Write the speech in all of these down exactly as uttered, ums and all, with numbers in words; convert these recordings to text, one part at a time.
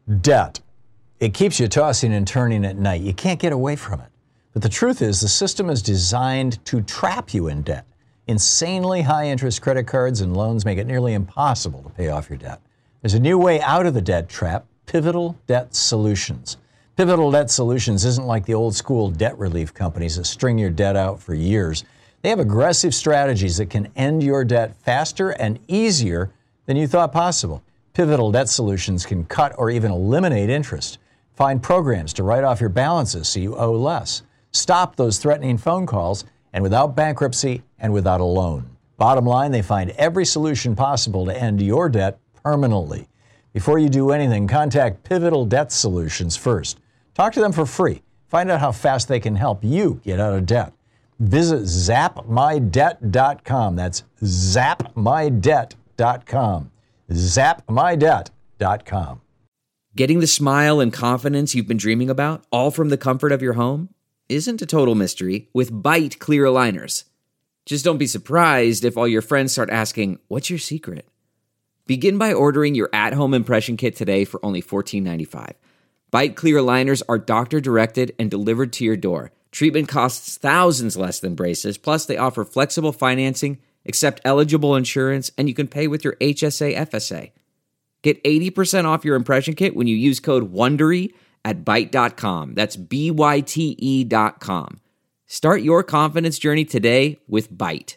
Debt. It keeps you tossing and turning at night. You can't get away from it. But the truth is, the system is designed to trap you in debt. Insanely high interest credit cards and loans make it nearly impossible to pay off your debt. There's a new way out of the debt trap, Pivotal Debt Solutions. Pivotal Debt Solutions isn't like the old school debt relief companies that string your debt out for years. They have aggressive strategies that can end your debt faster and easier than you thought possible. Pivotal Debt Solutions can cut or even eliminate interest. Find programs to write off your balances so you owe less. Stop those threatening phone calls, and without bankruptcy and without a loan. Bottom line, they find every solution possible to end your debt permanently. Before you do anything, contact Pivotal Debt Solutions first. Talk to them for free. Find out how fast they can help you get out of debt. Visit zap my debt dot com. That's zap my debt dot com. zap my debt dot com. Getting the smile and confidence you've been dreaming about, all from the comfort of your home, isn't a total mystery with Byte clear aligners. Just don't be surprised if all your friends start asking, "What's your secret?" Begin by ordering your at-home impression kit today for only fourteen ninety-five. Byte clear aligners are doctor-directed and delivered to your door. Treatment costs thousands less than braces, plus they offer flexible financing, accept eligible insurance, and you can pay with your H S A F S A. Get eighty percent off your impression kit when you use code WONDERY at byte dot com. That's B Y T E dot com. Start your confidence journey today with Byte.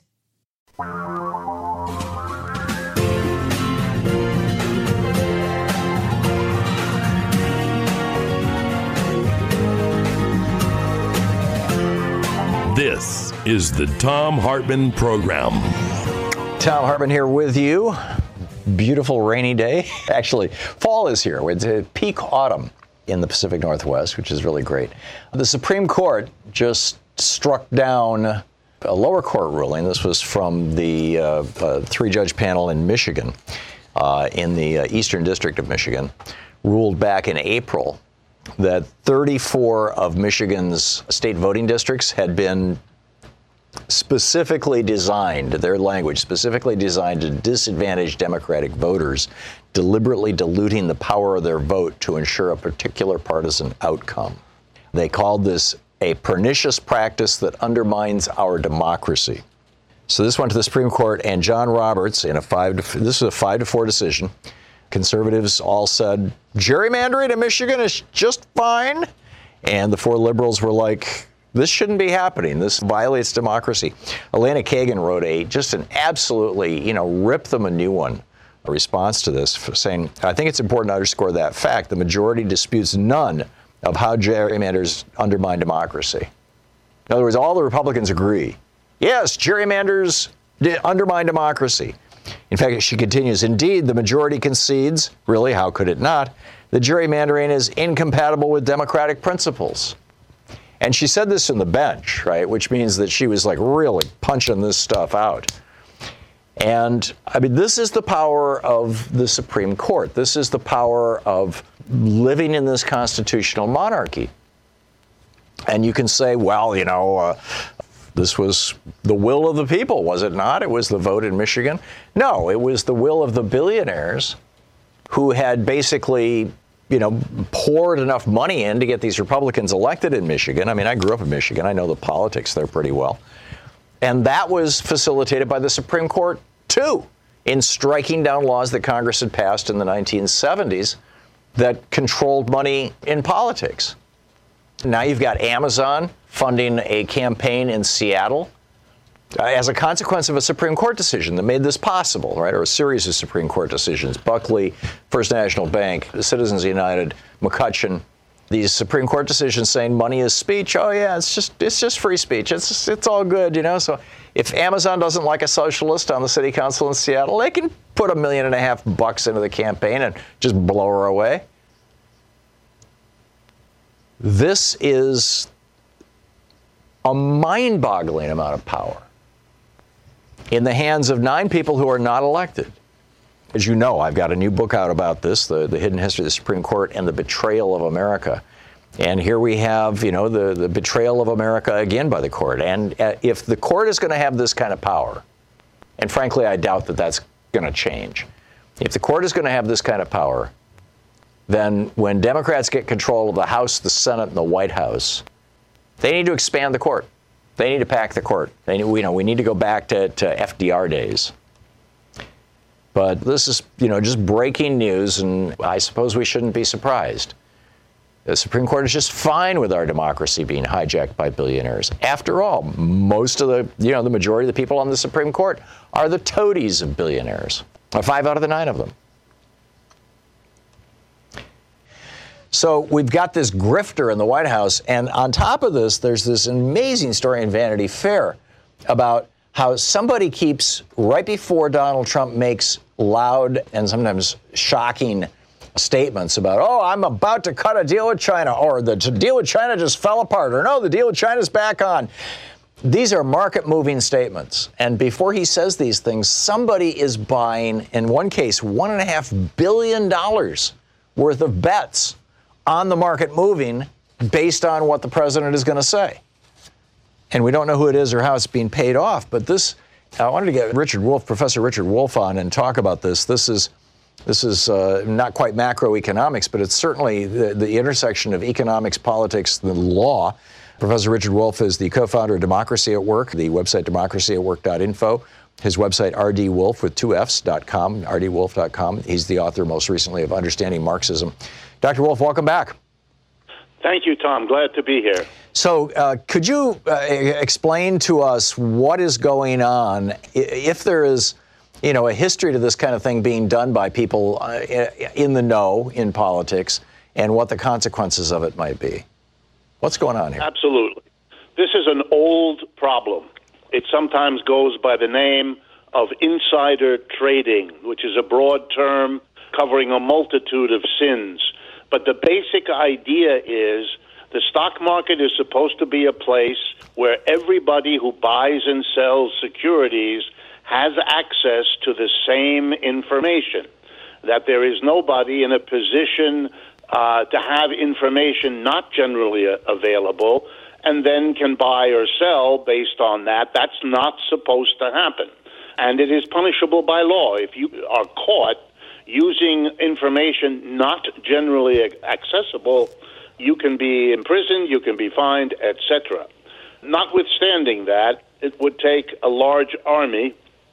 This is the Thom Hartmann Program. Thom Hartmann here with you. Beautiful rainy day. Actually, fall is here. It's a peak autumn in the Pacific Northwest, which is really great. The Supreme Court just struck down a lower court ruling. This was from the uh, uh, three-judge panel in Michigan, uh, in the uh, Eastern District of Michigan, ruled back in April that thirty-four of Michigan's state voting districts had been specifically designed, their language specifically designed to disadvantage Democratic voters, deliberately diluting the power of their vote to ensure a particular partisan outcome. They called this a pernicious practice that undermines our democracy. So this went to the Supreme Court, and John Roberts, in a five to, this was a five to four decision. Conservatives all said gerrymandering in Michigan is just fine, and the four liberals were like, this shouldn't be happening. This violates democracy. Elena Kagan wrote a just an absolutely, you know, rip them a new one, a response to this, saying, I think it's important to underscore that fact. The majority disputes none of how gerrymanders undermine democracy. In other words, all the Republicans agree. Yes, gerrymanders undermine democracy. In fact, she continues, indeed, the majority concedes, really, how could it not, that gerrymandering is incompatible with democratic principles. And she said this in the bench, right, which means that she was like really punching this stuff out. And I mean, this is the power of the Supreme Court. This is the power of living in this constitutional monarchy. And you can say, well, you know, uh, this was the will of the people, was it not? It was the vote in Michigan. No, it was the will of the billionaires who had basically, you know, poured enough money in to get these Republicans elected in Michigan. I mean, I grew up in Michigan. I know the politics there pretty well. And that was facilitated by the Supreme Court, too, in striking down laws that Congress had passed in the nineteen seventies that controlled money in politics. Now you've got Amazon funding a campaign in Seattle uh, as a consequence of a Supreme Court decision that made this possible, right? Or a series of Supreme Court decisions. Buckley, First National Bank, Citizens United, McCutcheon. These Supreme Court decisions saying money is speech. Oh yeah, it's just it's just free speech. It's it's all good, you know. So if Amazon doesn't like a socialist on the city council in Seattle, they can put a million and a half bucks into the campaign and just blow her away. This is a mind-boggling amount of power in the hands of nine people who are not elected. As you know, I've got a new book out about this, the, the Hidden History of the Supreme Court and the Betrayal of America. And here we have, you know, the, the betrayal of America again by the court. And uh, if the court is going to have this kind of power, and frankly, I doubt that that's going to change. If the court is going to have this kind of power, then when Democrats get control of the House, the Senate, and the White House, they need to expand the court. They need to pack the court. They, you know, we need to go back to, to F D R days. But this is, you know, just breaking news, and I suppose we shouldn't be surprised. The Supreme Court is just fine with our democracy being hijacked by billionaires. After all, most of the, you know, the majority of the people on the Supreme Court are the toadies of billionaires. Five out of the nine of them. So we've got this grifter in the White House, and on top of this, there's this amazing story in Vanity Fair about how somebody keeps, right before Donald Trump makes loud and sometimes shocking statements about, oh, I'm about to cut a deal with China, or the deal with China just fell apart, or no, the deal with China's back on. These are market-moving statements. And before he says these things, somebody is buying, in one case, one and a half billion dollars worth of bets on the market moving based on what the president is going to say. And we don't know who it is or how it's being paid off. But this, I wanted to get Richard Wolff, Professor Richard Wolff on and talk about this. This is this is uh, not quite macroeconomics, but it's certainly the, the intersection of economics, politics, the law. Professor Richard Wolff is the co-founder of Democracy at Work, the website democracy at work dot info. His website, R D Wolff with two F's dot com, R D Wolff dot com. He's the author most recently of Understanding Marxism. Doctor Wolff, welcome back. Thank you, Tom. Glad to be here. So uh, could you uh, explain to us what is going on, if there is, you know, a history to this kind of thing being done by people uh, in the know in politics, and what the consequences of it might be? What's going on here? Absolutely. This is an old problem. It sometimes goes by the name of insider trading, which is a broad term covering a multitude of sins. But the basic idea is the stock market is supposed to be a place where everybody who buys and sells securities has access to the same information, that there is nobody in a position uh, to have information not generally uh, available and then can buy or sell based on that. That's not supposed to happen. And it is punishable by law. If you are caught using information not generally accessible, you can be imprisoned, you can be fined, et cetera. Notwithstanding that, it would take a large army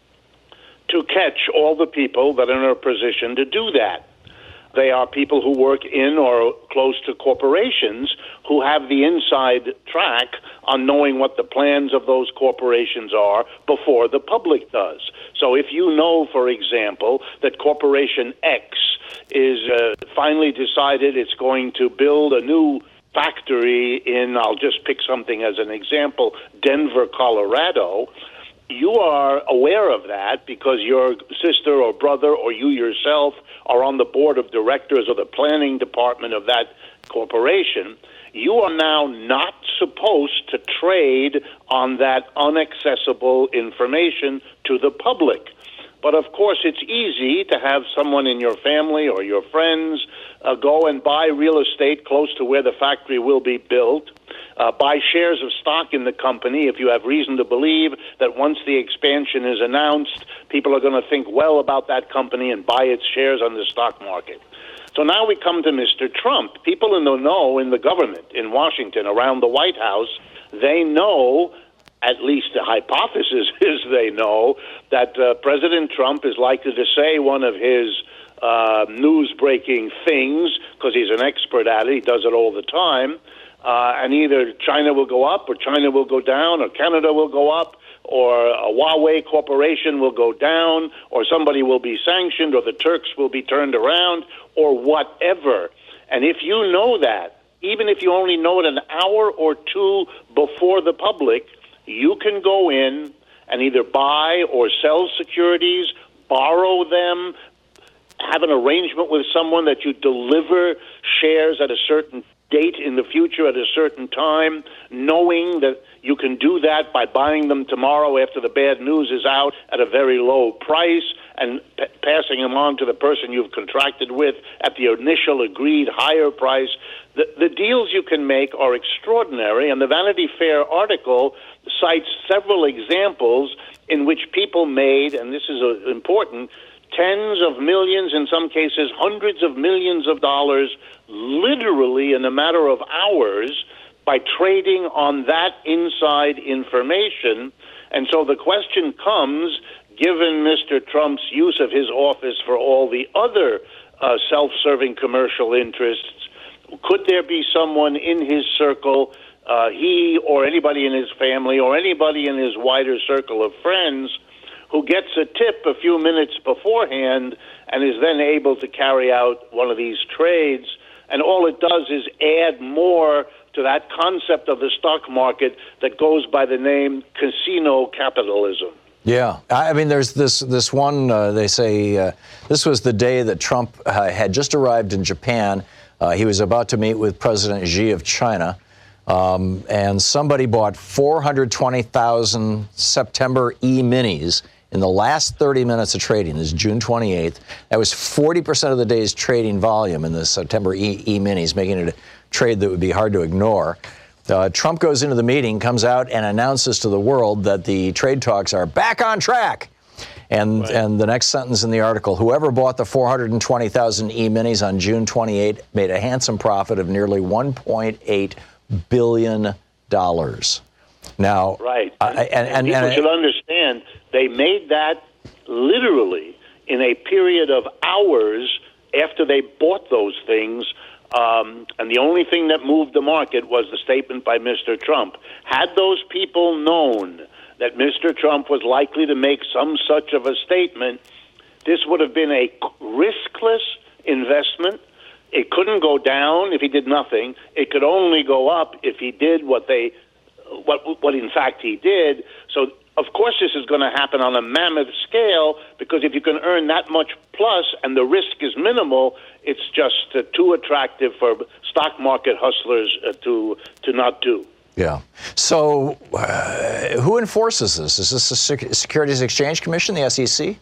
to catch all the people that are in a position to do that. They are people who work in or close to corporations who have the inside track on knowing what the plans of those corporations are before the public does. So if you know, for example, that Corporation X is uh, finally decided it's going to build a new factory in, I'll just pick something as an example, Denver, Colorado, you are aware of that because your sister or brother or you yourself are on the board of directors or the planning department of that corporation. You are now not supposed to trade on that inaccessible information to the public. But of course, it's easy to have someone in your family or your friends uh, go and buy real estate close to where the factory will be built, uh, buy shares of stock in the company if you have reason to believe that once the expansion is announced, people are going to think well about that company and buy its shares on the stock market. So now we come to Mister Trump. People in the know in the government, in Washington, around the White House, they know, at least the hypothesis is they know, that uh, President Trump is likely to say one of his uh, news-breaking things, because he's an expert at it, he does it all the time, uh, and either China will go up or China will go down or Canada will go up, or a Huawei corporation will go down, or somebody will be sanctioned, or the Turks will be turned around, or whatever. And if you know that, even if you only know it an hour or two before the public, you can go in and either buy or sell securities, borrow them, have an arrangement with someone that you deliver shares at a certain date in the future at a certain time, knowing that you can do that by buying them tomorrow after the bad news is out at a very low price and p- passing them on to the person you've contracted with at the initial agreed higher price. The, the deals you can make are extraordinary, and the Vanity Fair article cites several examples in which people made, and this is uh, important, tens of millions, in some cases hundreds of millions of dollars, literally in a matter of hours, by trading on that inside information. And so the question comes, given Mister Trump's use of his office for all the other uh, self-serving commercial interests, could there be someone in his circle, uh, he or anybody in his family or anybody in his wider circle of friends, who gets a tip a few minutes beforehand and is then able to carry out one of these trades? And all it does is add more to that concept of the stock market that goes by the name casino capitalism. Yeah, I mean, there's this this one, uh, they say, uh, this was the day that Trump uh, had just arrived in Japan. Uh, he was about to meet with President Xi of China, um, and somebody bought four hundred twenty thousand September E-minis in the last thirty minutes of trading. This is June twenty-eighth. That was forty percent of the day's trading volume in the September E- E-minis, making it a trade that would be hard to ignore. Uh, Trump goes into the meeting, comes out and announces to the world that the trade talks are back on track. And right. and the next sentence in the article, whoever bought the four hundred twenty thousand E-minis on June twenty-eighth made a handsome profit of nearly one point eight billion dollars. Now, right. Uh, and, and, people and, should understand they made that literally in a period of hours after they bought those things. Um, and the only thing that moved the market was the statement by Mister Trump. Had those people known that Mister Trump was likely to make some such of a statement, this would have been a riskless investment. It couldn't go down if he did nothing. It could only go up if he did what they, what, what in fact he did. So, of course, this is going to happen on a mammoth scale, because if you can earn that much plus and the risk is minimal, it's just uh, too attractive for stock market hustlers uh, to to not do. Yeah. So uh, who enforces this? Is this the Securities Exchange Commission, the S E C?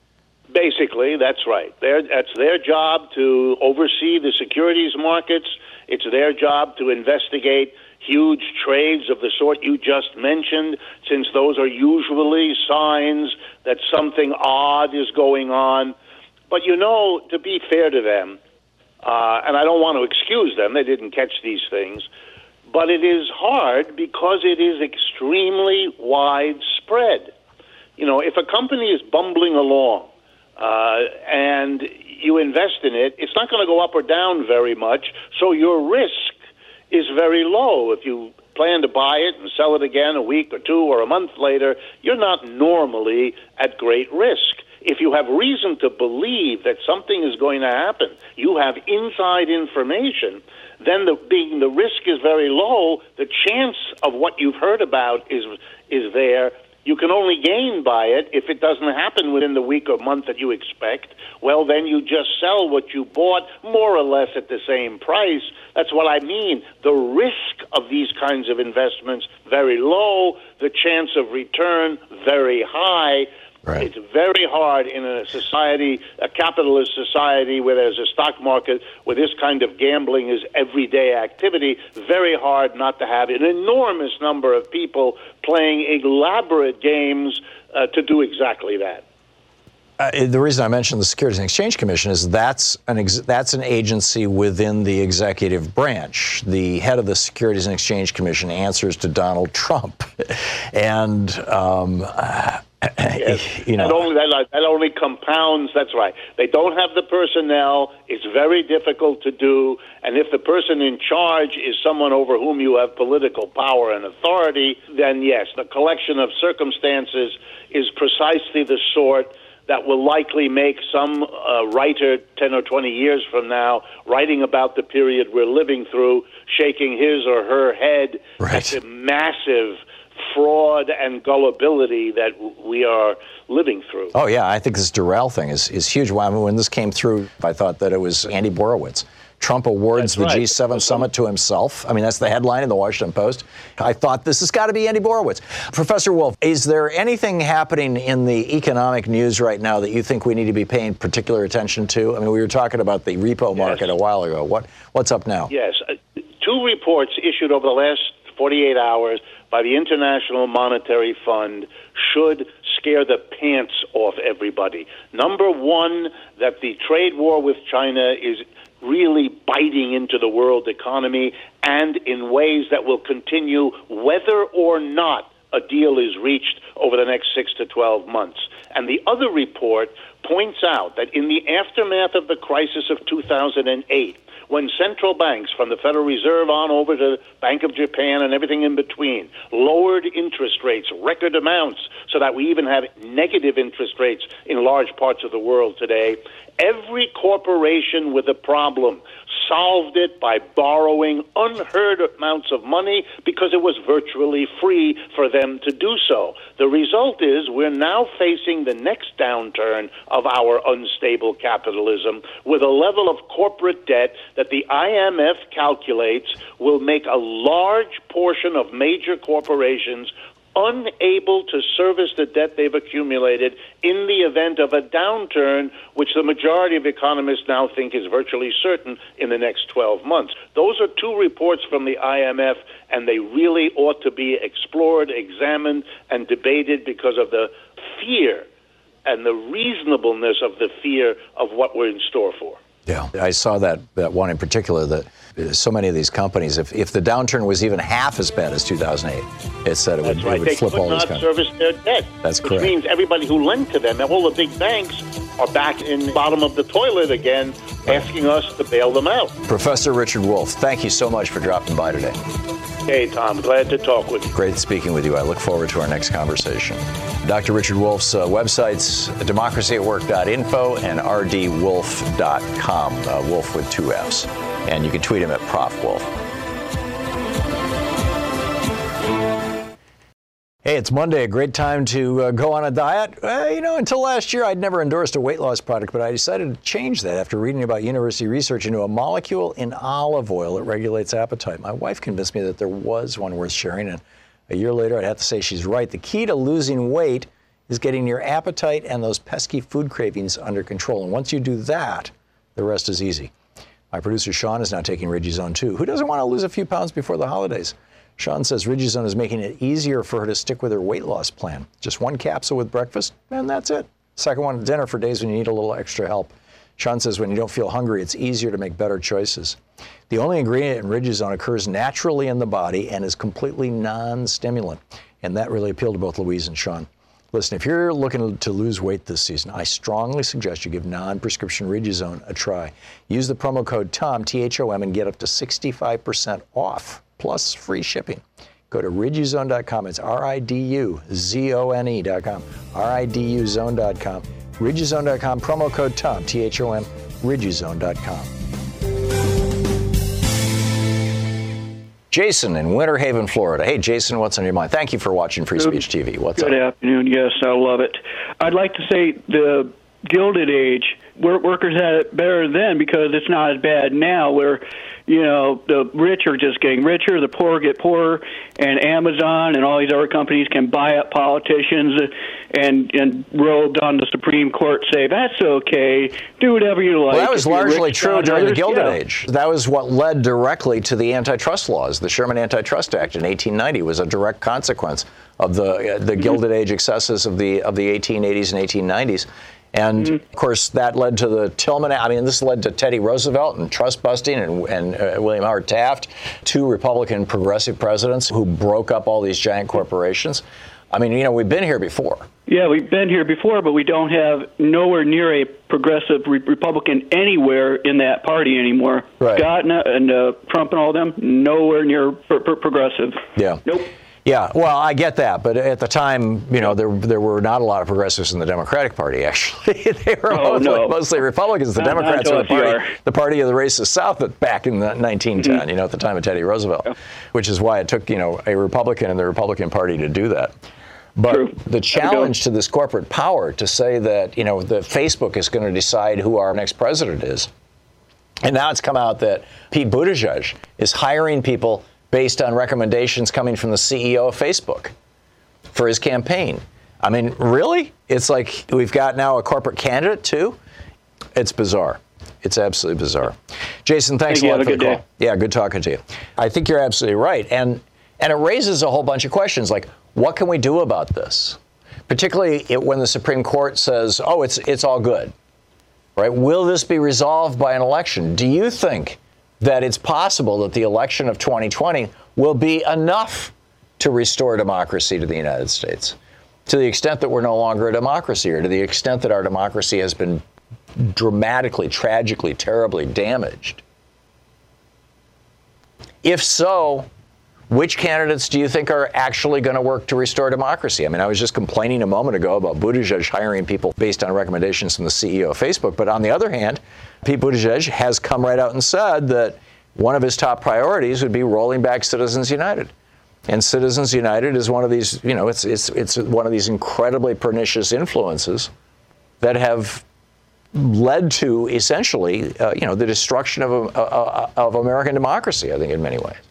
Basically, that's right. They're, that's their job to oversee the securities markets. It's their job to investigate huge trades of the sort you just mentioned, since those are usually signs that something odd is going on. But, you know, to be fair to them, uh, and I don't want to excuse them, they didn't catch these things, but it is hard because it is extremely widespread. You know, if a company is bumbling along uh, and you invest in it, it's not going to go up or down very much, so your risk is very low. If you plan to buy it and sell it again a week or two or a month later, you're not normally at great risk. If you have reason to believe that something is going to happen, you have inside information, then the, being the risk is very low, the chance of what you've heard about is is there. You can only gain by it if it doesn't happen within the week or month that you expect. Well, then you just sell what you bought more or less at the same price. That's what I mean. The risk of these kinds of investments, very low. The chance of return, very high. Right. It's very hard in a society, a capitalist society, where there's a stock market where this kind of gambling is everyday activity. Very hard not to have an enormous number of people playing elaborate games uh, to do exactly that. Uh, the reason I mentioned the Securities and Exchange Commission is that's an ex- that's an agency within the executive branch. The head of the Securities and Exchange Commission answers to Donald Trump, and um, uh, yes. you know that only, that, that only compounds. That's right. They don't have the personnel. It's very difficult to do, and if the person in charge is someone over whom you have political power and authority, then yes, the collection of circumstances is precisely the sort that will likely make some uh, writer ten or twenty years from now, writing about the period we're living through, shaking his or her head right. at the massive fraud and gullibility that we are living through. Oh, yeah, I think this Doral thing is, is huge. Well, I mean, when this came through, I thought that it was Andy Borowitz. Trump awards That's the right. G seven summit to himself. I mean, that's the headline in the Washington Post. I thought this has got to be Andy Borowitz. Professor Wolff, is there anything happening in the economic news right now that you think we need to be paying particular attention to? I mean, we were talking about the repo market yes. a while ago. What What's up now? Yes. Uh, two reports issued over the last forty-eight hours by the International Monetary Fund should scare the pants off everybody. Number one, that the trade war with China is really biting into the world economy and in ways that will continue whether or not a deal is reached over the next six to twelve months. And the other report points out that in the aftermath of the crisis of two thousand eight, when central banks, from the Federal Reserve on over to Bank of Japan and everything in between, lowered interest rates, record amounts, so that we even have negative interest rates in large parts of the world today, every corporation with a problem solved it by borrowing unheard amounts of money because it was virtually free for them to do so. The result is we're now facing the next downturn of our unstable capitalism with a level of corporate debt that the I M F calculates will make a large portion of major corporations unable to service the debt they've accumulated in the event of a downturn, which the majority of economists now think is virtually certain in the next twelve months. Those are two reports from the I M F, and they really ought to be explored, examined, and debated because of the fear and the reasonableness of the fear of what we're in store for. Yeah, I saw that, that one in particular, that so many of these companies, if, if the downturn was even half as bad as two thousand eight, it said it would, right. it would they flip all these companies. They could not service their debt. That's which correct. Which means everybody who lent to them, all the big banks, are back in the bottom of the toilet again, asking us to bail them out. Professor Richard Wolff, thank you so much for dropping by today. Hey, Tom, glad to talk with you. Great speaking with you. I look forward to our next conversation. Doctor Richard Wolff's uh, websites, democracy at work dot info and r d wolff dot com, uh, Wolff with two F's. And you can tweet him at Prof Wolff. Hey, it's Monday, a great time to uh, go on a diet. Uh, you know, until last year, I'd never endorsed a weight loss product, but I decided to change that after reading about university research into a molecule in olive oil that regulates appetite. My wife convinced me that there was one worth sharing, and a year later, I'd have to say she's right. The key to losing weight is getting your appetite and those pesky food cravings under control. And once you do that, the rest is easy. My producer, Sean, is now taking Riduzone too. Who doesn't want to lose a few pounds before the holidays? Sean says Riduzone is making it easier for her to stick with her weight loss plan. Just one capsule with breakfast, and that's it. Second one at dinner for days when you need a little extra help. Sean says when you don't feel hungry, it's easier to make better choices. The only ingredient in Riduzone occurs naturally in the body and is completely non-stimulant. And that really appealed to both Louise and Sean. Listen, if you're looking to lose weight this season, I strongly suggest you give non-prescription Riduzone a try. Use the promo code TOM, T H O M, and get up to sixty-five percent off, plus free shipping. Go to riduzone dot com. It's R I D U Z O N E dot com. R I D U zone dot com. riduzone dot com, promo code TOM, T H O M, riduzone dot com. Jason in Winter Haven, Florida. Hey, Jason, what's on your mind? Thank you for watching Free Speech T V. What's Good up? afternoon. Yes, I love it. I'd like to say the Gilded Age, workers had it better then because it's not as bad now where, you know, the rich are just getting richer, the poor get poorer, and Amazon and all these other companies can buy up politicians and and rolled on the Supreme Court say, that's okay, do whatever you like. Well, that was If you're largely rich, true not during the others, Gilded yeah. Age. That was what led directly to the antitrust laws. The Sherman Antitrust Act in eighteen ninety was a direct consequence of the uh, the mm-hmm. Gilded Age excesses of the of the eighteen eighties and eighteen nineties. And, mm-hmm. of course, that led to the Tillman, I mean, this led to Teddy Roosevelt and trust busting and, and uh, William Howard Taft, two Republican progressive presidents who broke up all these giant corporations. I mean, you know, we've been here before. Yeah, we've been here before, but we don't have nowhere near a progressive re- Republican anywhere in that party anymore. Right. Scott and, uh, and uh, Trump and all them, nowhere near pro- pro- progressive. Yeah. Nope. Yeah, well, I get that, but at the time, you know, there there were not a lot of progressives in the Democratic Party, actually. They were oh, mostly, no. mostly Republicans. The Not, Democrats not were the party, the party of the racist South back in the nineteen ten, mm-hmm. you know, at the time of Teddy Roosevelt, yeah. which is why it took, you know, a Republican in the Republican Party to do that. But True. the challenge to this corporate power to say that, you know, that Facebook is going to decide who our next president is. And now it's come out that Pete Buttigieg is hiring people based on recommendations coming from the C E O of Facebook for his campaign. I mean, really? It's like we've got now a corporate candidate, too? It's bizarre. It's absolutely bizarre. Jason, thanks Thank a lot you. for Have the a call. good Yeah, good talking to you. I think you're absolutely right. And and it raises a whole bunch of questions like, what can we do about this? particularly it, when the Supreme Court says, oh, it's it's all good, right? Will this be resolved by an election? Do you think that it's possible that the election of twenty twenty will be enough to restore democracy to the United States, to the extent that we're no longer a democracy, or to the extent that our democracy has been dramatically, tragically, terribly damaged? If so, which candidates do you think are actually going to work to restore democracy? I mean, I was just complaining a moment ago about Buttigieg hiring people based on recommendations from the C E O of Facebook. But on the other hand, Pete Buttigieg has come right out and said that one of his top priorities would be rolling back Citizens United. And Citizens United is one of these, you know, it's it's it's one of these incredibly pernicious influences that have led to essentially, uh, you know, the destruction of uh, of American democracy, I think, in many ways.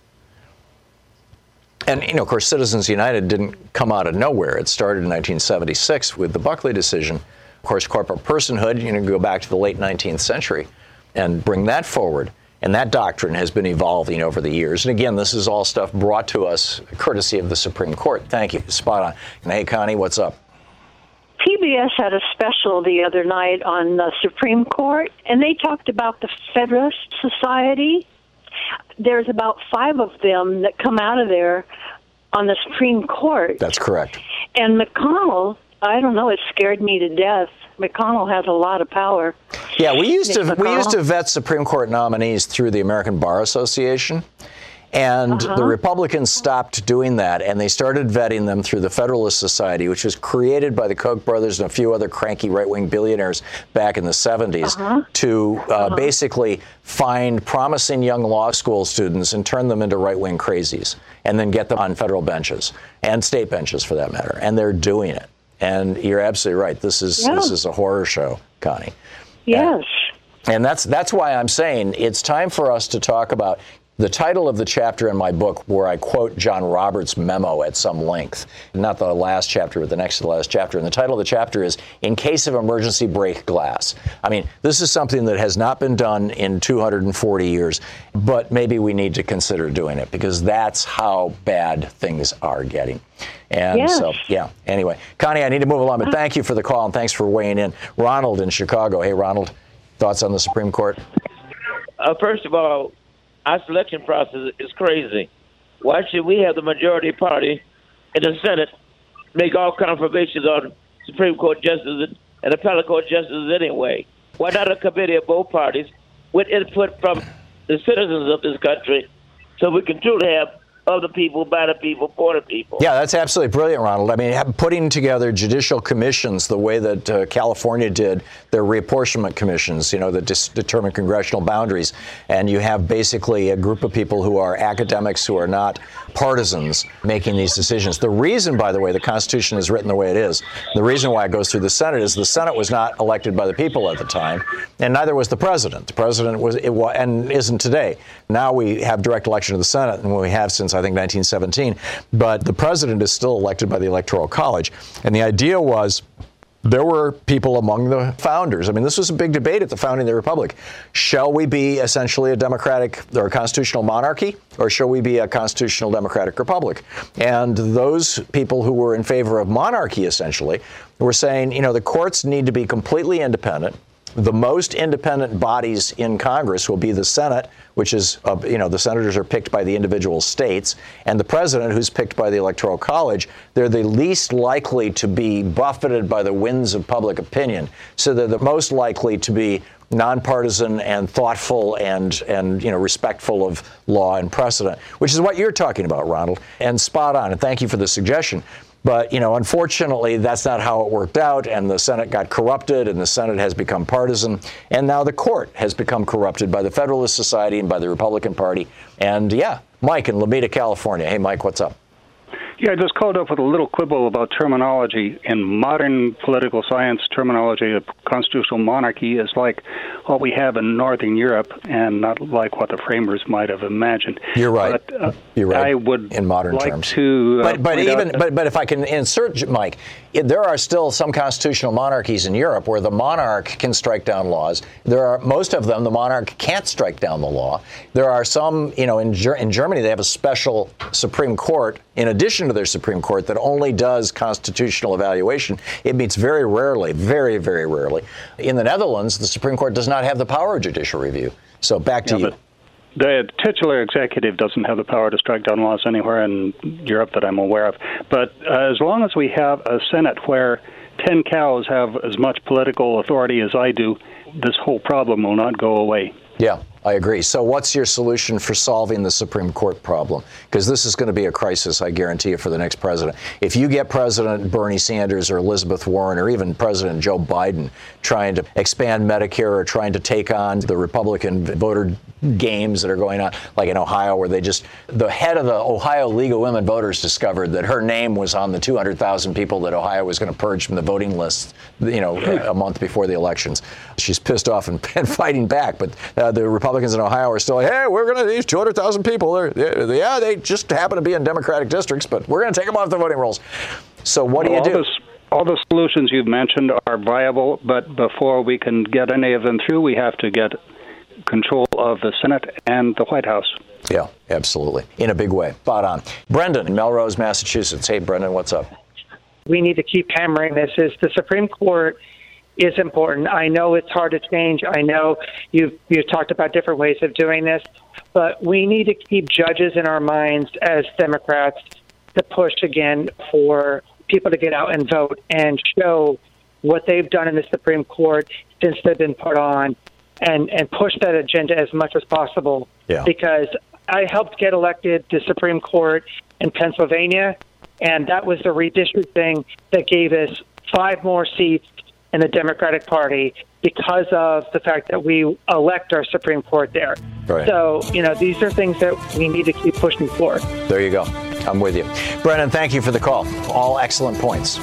And, you know, of course, Citizens United didn't come out of nowhere. It started in nineteen seventy-six with the Buckley decision. Of course, corporate personhood, you know, go back to the late nineteenth century and bring that forward. And that doctrine has been evolving over the years. And again, this is all stuff brought to us courtesy of the Supreme Court. Thank you. Spot on. And hey, Connie, what's up? P B S had a special the other night on the Supreme Court, and they talked about the Federalist Society. There's about five of them that come out of there on the Supreme Court. That's correct. And McConnell, I don't know, it scared me to death. McConnell has a lot of power. Yeah, we used Nick to McConnell. we used to vet Supreme Court nominees through the American Bar Association. And Uh-huh. the Republicans stopped doing that, and they started vetting them through the Federalist Society, which was created by the Koch brothers and a few other cranky right-wing billionaires back in the seventies Uh-huh. to uh, Uh-huh. basically find promising young law school students and turn them into right-wing crazies, and then get them on federal benches and state benches, for that matter. And they're doing it. And you're absolutely right. This is Yeah. this is a horror show, Connie. Yes. And that's that's why I'm saying it's time for us to talk about the title of the chapter in my book, where I quote John Roberts' memo at some length, not the last chapter, but the next to the last chapter. And the title of the chapter is In Case of Emergency, Break Glass. I mean, this is something that has not been done in two hundred forty years, but maybe we need to consider doing it, because that's how bad things are getting. And Yes. so, yeah, anyway. Connie, I need to move along, but thank you for the call, and thanks for weighing in. Ronald in Chicago. Hey, Ronald, thoughts on the Supreme Court? Uh, first of all, our selection process is crazy. Why should we have the majority party in the Senate make all confirmations on Supreme Court justices and appellate court justices anyway? Why not a committee of both parties with input from the citizens of this country, so we can truly have of the people, by the people, for the people? Yeah, that's absolutely brilliant, Ronald. I mean, ha- putting together judicial commissions the way that uh, California did their reapportionment commissions, you know, that dis- determine congressional boundaries. And you have basically a group of people who are academics who are not partisans making these decisions. The reason, by the way, the Constitution is written the way it is, the reason why it goes through the Senate is the Senate was not elected by the people at the time, and neither was the president. The president was, it was and isn't today. Now we have direct election of the Senate, and we have since I think nineteen seventeen, but the president is still elected by the Electoral College. And the idea was there were people among the founders. I mean, this was a big debate at the founding of the Republic. Shall we be essentially a democratic or a constitutional monarchy, or shall we be a constitutional democratic republic? And those people who were in favor of monarchy essentially were saying, you know, the courts need to be completely independent. The most independent bodies in Congress will be the Senate, which is, uh, you know, the senators are picked by the individual states, and the president, who's picked by the Electoral College. They're the least likely to be buffeted by the winds of public opinion. So they're the most likely to be nonpartisan and thoughtful and, and, you know, respectful of law and precedent, which is what you're talking about, Ronald, and spot on. And thank you for the suggestion. But, you know, unfortunately, that's not how it worked out, and the Senate got corrupted, and the Senate has become partisan, and now the court has become corrupted by the Federalist Society and by the Republican Party. And, yeah, Mike in Lomita, California. Hey, Mike, what's up? Yeah, I just called up with a little quibble about terminology. In modern political science, terminology of constitutional monarchy is like what we have in Northern Europe and not like what the framers might have imagined. You're right. But, uh, You're right. I would in modern like terms. to. Uh, but but even that, but but if I can insert, Mike, it, there are still some constitutional monarchies in Europe where the monarch can strike down laws. There are most of them the monarch can't strike down the law. There are some, you know, in Ger- in Germany they have a special Supreme Court in addition institution to their Supreme Court that only does constitutional evaluation. It meets very rarely, very, very rarely. In the Netherlands, the Supreme Court does not have the power of judicial review. So back to yeah, you. The titular executive doesn't have the power to strike down laws anywhere in Europe that I'm aware of. But uh, as long as we have a Senate where ten cows have as much political authority as I do, this whole problem will not go away. Yeah, I agree. So what's your solution for solving the Supreme Court problem? Because this is going to be a crisis, I guarantee you, for the next president. If you get President Bernie Sanders or Elizabeth Warren or even President Joe Biden trying to expand Medicare or trying to take on the Republican voter games that are going on, like in Ohio, where they just, the head of the Ohio League of Women Voters discovered that her name was on the two hundred thousand people that Ohio was going to purge from the voting list, you know, a month before the elections. She's pissed off and, and fighting back, but uh, the Republicans in Ohio are still like, hey, we're going to, these two hundred thousand people, they're, they're, yeah, they just happen to be in Democratic districts, but we're going to take them off the voting rolls. So what do you all do? This, all the solutions you've mentioned are viable, but before we can get any of them through, we have to get control of the Senate and the White House. Yeah, absolutely. In a big way. Spot on. Brendan in Melrose, Massachusetts. Hey, Brendan, what's up? We need to keep hammering this. Is the Supreme Court is important. I know it's hard to change. I know you've, you've talked about different ways of doing this, but we need to keep judges in our minds as Democrats to push again for people to get out and vote and show what they've done in the Supreme Court since they've been put on, and, and push that agenda as much as possible. Yeah. Because I helped get elected to Supreme Court in Pennsylvania, and that was the redistricting that gave us five more seats in the Democratic Party because of the fact that we elect our Supreme Court there. Right. So, you know, these are things that we need to keep pushing for. There you go. I'm with you. Brennan, thank you for the call. All excellent points.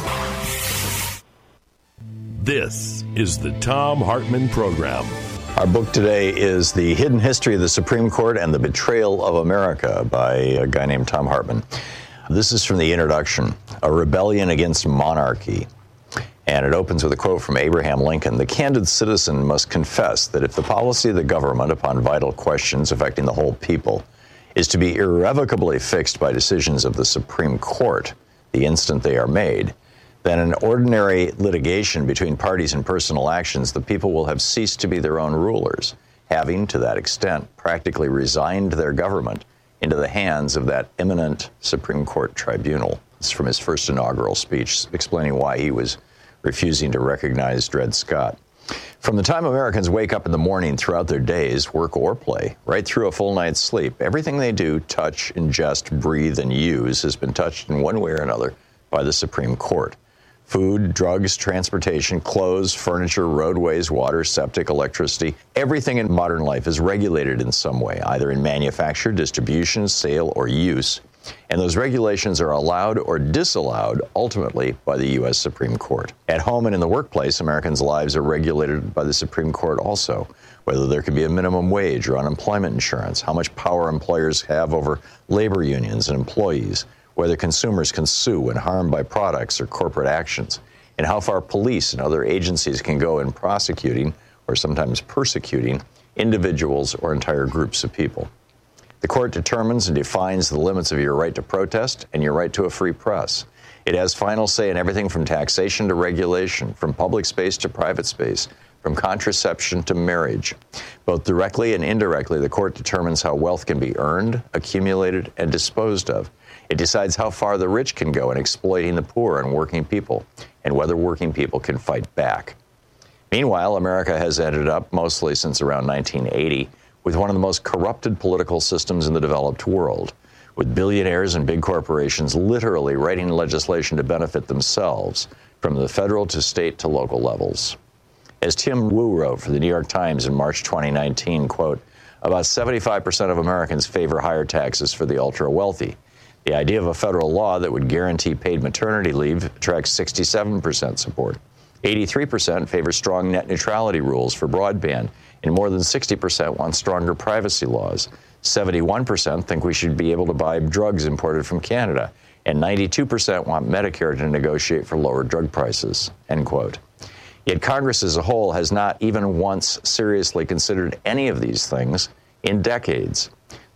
This is the Thom Hartmann Program. Our book today is The Hidden History of the Supreme Court and the Betrayal of America by a guy named Thom Hartmann. This is from the introduction, A Rebellion Against Monarchy. And it opens with a quote from Abraham Lincoln. The candid citizen must confess that if the policy of the government upon vital questions affecting the whole people is to be irrevocably fixed by decisions of the Supreme Court the instant they are made, then in ordinary litigation between parties and personal actions, the people will have ceased to be their own rulers, having, to that extent, practically resigned their government into the hands of that eminent Supreme Court tribunal. It's from his first inaugural speech, explaining why he was refusing to recognize Dred Scott. From the time Americans wake up in the morning throughout their days, work or play, right through a full night's sleep, everything they do, touch, ingest, breathe, and use has been touched in one way or another by the Supreme Court. Food, drugs, transportation, clothes, furniture, roadways, water, septic, electricity, everything in modern life is regulated in some way, either in manufacture, distribution, sale, or use. And those regulations are allowed or disallowed ultimately by the U S Supreme Court. At home and in the workplace, Americans' lives are regulated by the Supreme Court also, whether there can be a minimum wage or unemployment insurance, how much power employers have over labor unions and employees, whether consumers can sue when harmed by products or corporate actions, and how far police and other agencies can go in prosecuting or sometimes persecuting individuals or entire groups of people. The court determines and defines the limits of your right to protest and your right to a free press. It has final say in everything from taxation to regulation, from public space to private space, from contraception to marriage. Both directly and indirectly, the court determines how wealth can be earned, accumulated, and disposed of. It decides how far the rich can go in exploiting the poor and working people, and whether working people can fight back. Meanwhile, America has ended up, mostly since around nineteen eighty, with one of the most corrupted political systems in the developed world, with billionaires and big corporations literally writing legislation to benefit themselves, from the federal to state to local levels. As Tim Wu wrote for the New York Times in March twenty nineteen, quote, about seventy-five percent of Americans favor higher taxes for the ultra-wealthy. The idea of a federal law that would guarantee paid maternity leave attracts sixty-seven percent support. eighty-three percent favor strong net neutrality rules for broadband, and more than sixty percent want stronger privacy laws. seventy-one percent think we should be able to buy drugs imported from Canada, and ninety-two percent want Medicare to negotiate for lower drug prices, end quote. Yet Congress as a whole has not even once seriously considered any of these things in decades.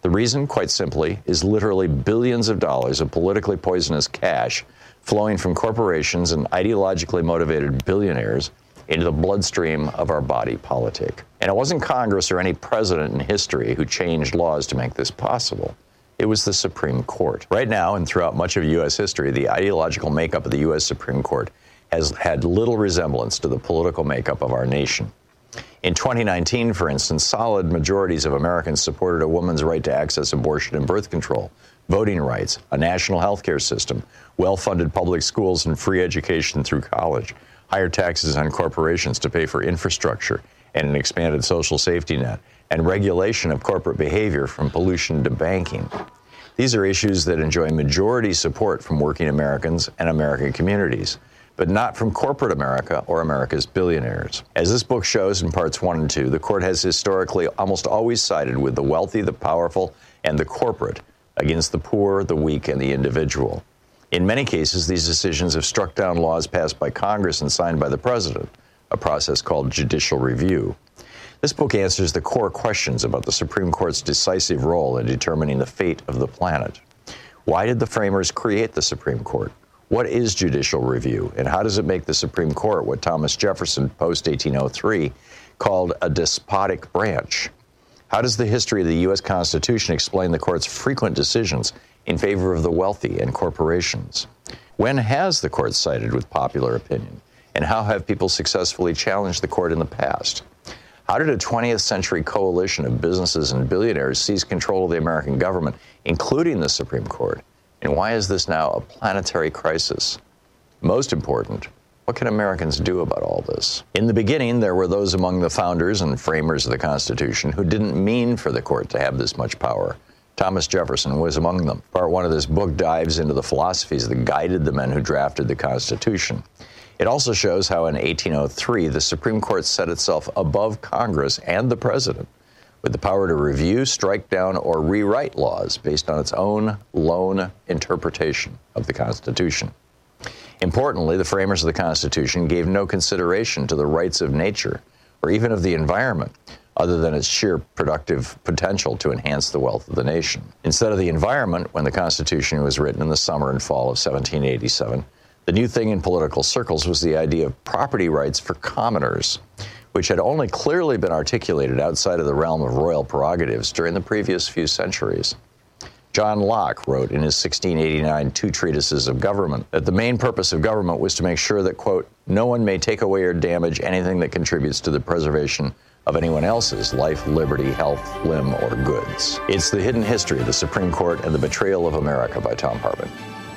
The reason, quite simply, is literally billions of dollars of politically poisonous cash flowing from corporations and ideologically motivated billionaires into the bloodstream of our body politic. And it wasn't Congress or any president in history who changed laws to make this possible. It was the Supreme Court. Right now, and throughout much of U S history, the ideological makeup of the U S Supreme Court has had little resemblance to the political makeup of our nation. In twenty nineteen, for instance, solid majorities of Americans supported a woman's right to access abortion and birth control, voting rights, a national health care system, well-funded public schools and free education through college, higher taxes on corporations to pay for infrastructure and an expanded social safety net, and regulation of corporate behavior from pollution to banking. These are issues that enjoy majority support from working Americans and American communities, but not from corporate America or America's billionaires. As this book shows in parts one and two, the court has historically almost always sided with the wealthy, the powerful, and the corporate against the poor, the weak, and the individual. In many cases, these decisions have struck down laws passed by Congress and signed by the president, a process called judicial review. This book answers the core questions about the Supreme Court's decisive role in determining the fate of the planet. Why did the framers create the Supreme Court? What is judicial review, and how does it make the Supreme Court what Thomas Jefferson, post eighteen oh three, called a despotic branch? How does the history of the U S Constitution explain the court's frequent decisions in favor of the wealthy and corporations? When has the court sided with popular opinion? And how have people successfully challenged the court in the past? How did a twentieth century coalition of businesses and billionaires seize control of the American government, including the Supreme Court? And why is this now a planetary crisis? Most important, what can Americans do about all this? In the beginning, there were those among the founders and framers of the Constitution who didn't mean for the court to have this much power. Thomas Jefferson was among them. Part one of this book dives into the philosophies that guided the men who drafted the Constitution. It also shows how in eighteen oh three, the Supreme Court set itself above Congress and the president, with the power to review, strike down, or rewrite laws based on its own lone interpretation of the Constitution. Importantly, the framers of the Constitution gave no consideration to the rights of nature or even of the environment, other than its sheer productive potential to enhance the wealth of the nation. Instead of the environment, when the Constitution was written in the summer and fall of seventeen eighty-seven, the new thing in political circles was the idea of property rights for commoners, which had only clearly been articulated outside of the realm of royal prerogatives during the previous few centuries. John Locke wrote in his sixteen eighty-nine Two Treatises of Government that the main purpose of government was to make sure that, quote, no one may take away or damage anything that contributes to the preservation of anyone else's life, liberty, health, limb, or goods. It's The Hidden History of the Supreme Court and the Betrayal of America by Thom Hartmann.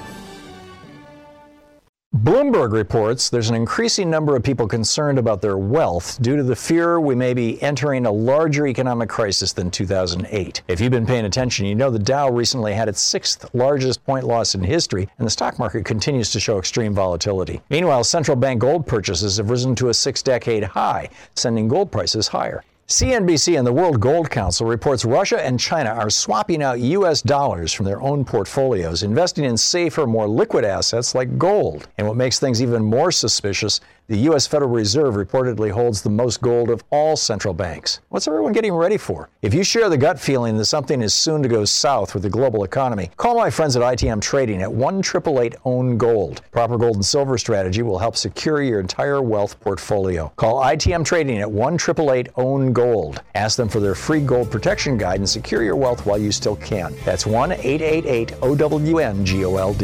Bloomberg reports there's an increasing number of people concerned about their wealth due to the fear we may be entering a larger economic crisis than two thousand eight. If you've been paying attention, you know the Dow recently had its sixth largest point loss in history, and the stock market continues to show extreme volatility. Meanwhile, central bank gold purchases have risen to a six-decade high, sending gold prices higher. C N B C and the World Gold Council reports Russia and China are swapping out U S dollars from their own portfolios, investing in safer, more liquid assets like gold. And what makes things even more suspicious, the U S Federal Reserve reportedly holds the most gold of all central banks. What's everyone getting ready for? If you share the gut feeling that something is soon to go south with the global economy, call my friends at I T M Trading at one eight eight eight own gold. Proper gold and silver strategy will help secure your entire wealth portfolio. Call I T M Trading at one eight eight eight own gold. Ask them for their free gold protection guide and secure your wealth while you still can. That's one eight eight eight O W N G O L D.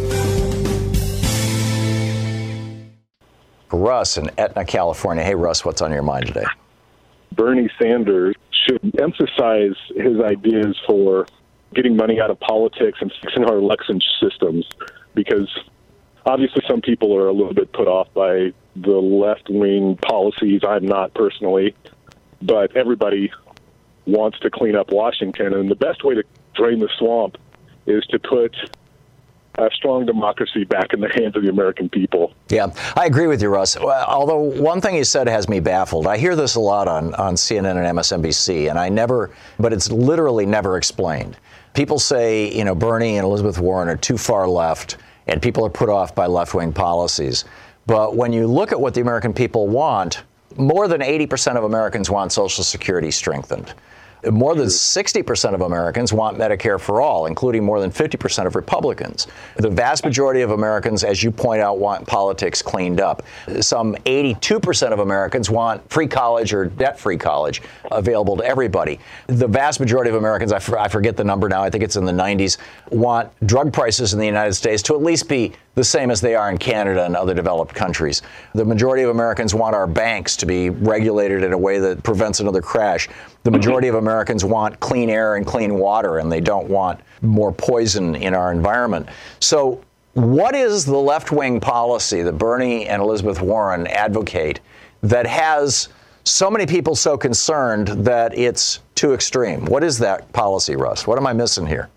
Russ in Etna, California. Hey, Russ, what's on your mind today? Bernie Sanders should emphasize his ideas for getting money out of politics and fixing our election systems, because obviously some people are a little bit put off by the left-wing policies. I'm not personally, but everybody wants to clean up Washington, and the best way to drain the swamp is to put a strong democracy back in the hands of the American people. Yeah, I agree with you, Russ. Although one thing you said has me baffled. I hear this a lot on, on C N N and M S N B C, and I never, but it's literally never explained. People say, you know, Bernie and Elizabeth Warren are too far left, and people are put off by left-wing policies. But when you look at what the American people want, more than eighty percent of Americans want Social Security strengthened. More than sixty percent of Americans want Medicare for all, including more than fifty percent of Republicans. The vast majority of Americans, as you point out, want politics cleaned up. Some eighty-two percent of Americans want free college or debt-free college available to everybody. The vast majority of Americans, I, for, I forget the number now, I think it's in the nineties, want drug prices in the United States to at least be the same as they are in Canada and other developed countries. The majority of Americans want our banks to be regulated in a way that prevents another crash. The majority of Americans want clean air and clean water, and they don't want more poison in our environment. So what is the left-wing policy that Bernie and Elizabeth Warren advocate that has so many people so concerned that it's too extreme? What is that policy, Russ? What am I missing here?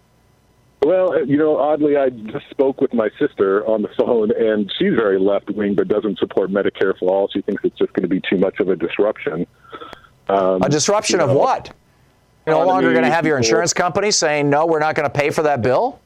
Well, you know, oddly, I just spoke with my sister on the phone, and she's very left-wing but doesn't support Medicare for all. She thinks it's just going to be too much of a disruption. Um, a disruption you know, of what? You're no longer going to have your insurance company saying, no, we're not going to pay for that bill?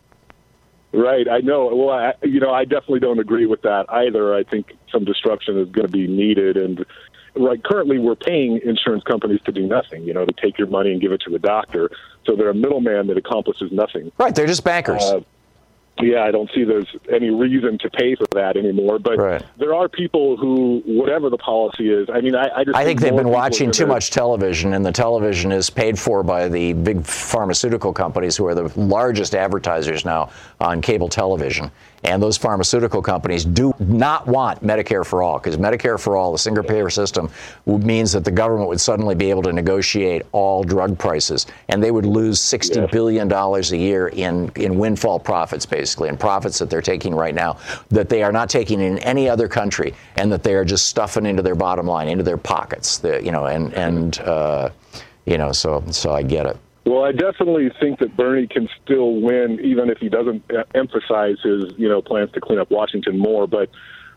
Right, I know. Well, I, you know, I definitely don't agree with that either. I think some disruption is going to be needed, and right, currently we're paying insurance companies to do nothing, you know, to take your money and give it to the doctor. So they're a middleman that accomplishes nothing. Right, they're just bankers. Uh, yeah, I don't see there's any reason to pay for that anymore. But right. there are people who, whatever the policy is, I mean, I, I just I think, think they've been watching too are, much television, and the television is paid for by the big pharmaceutical companies who are the largest advertisers now on cable television. And those pharmaceutical companies do not want Medicare for all, because Medicare for all, the single-payer system, means that the government would suddenly be able to negotiate all drug prices, and they would lose sixty yes. billion dollars a year in, in windfall profits, basically, and profits that they're taking right now that they are not taking in any other country, and that they are just stuffing into their bottom line, into their pockets. The, you know, and and uh, you know, so so I get it. Well, I definitely think that Bernie can still win, even if he doesn't emphasize his, you know, plans to clean up Washington more. But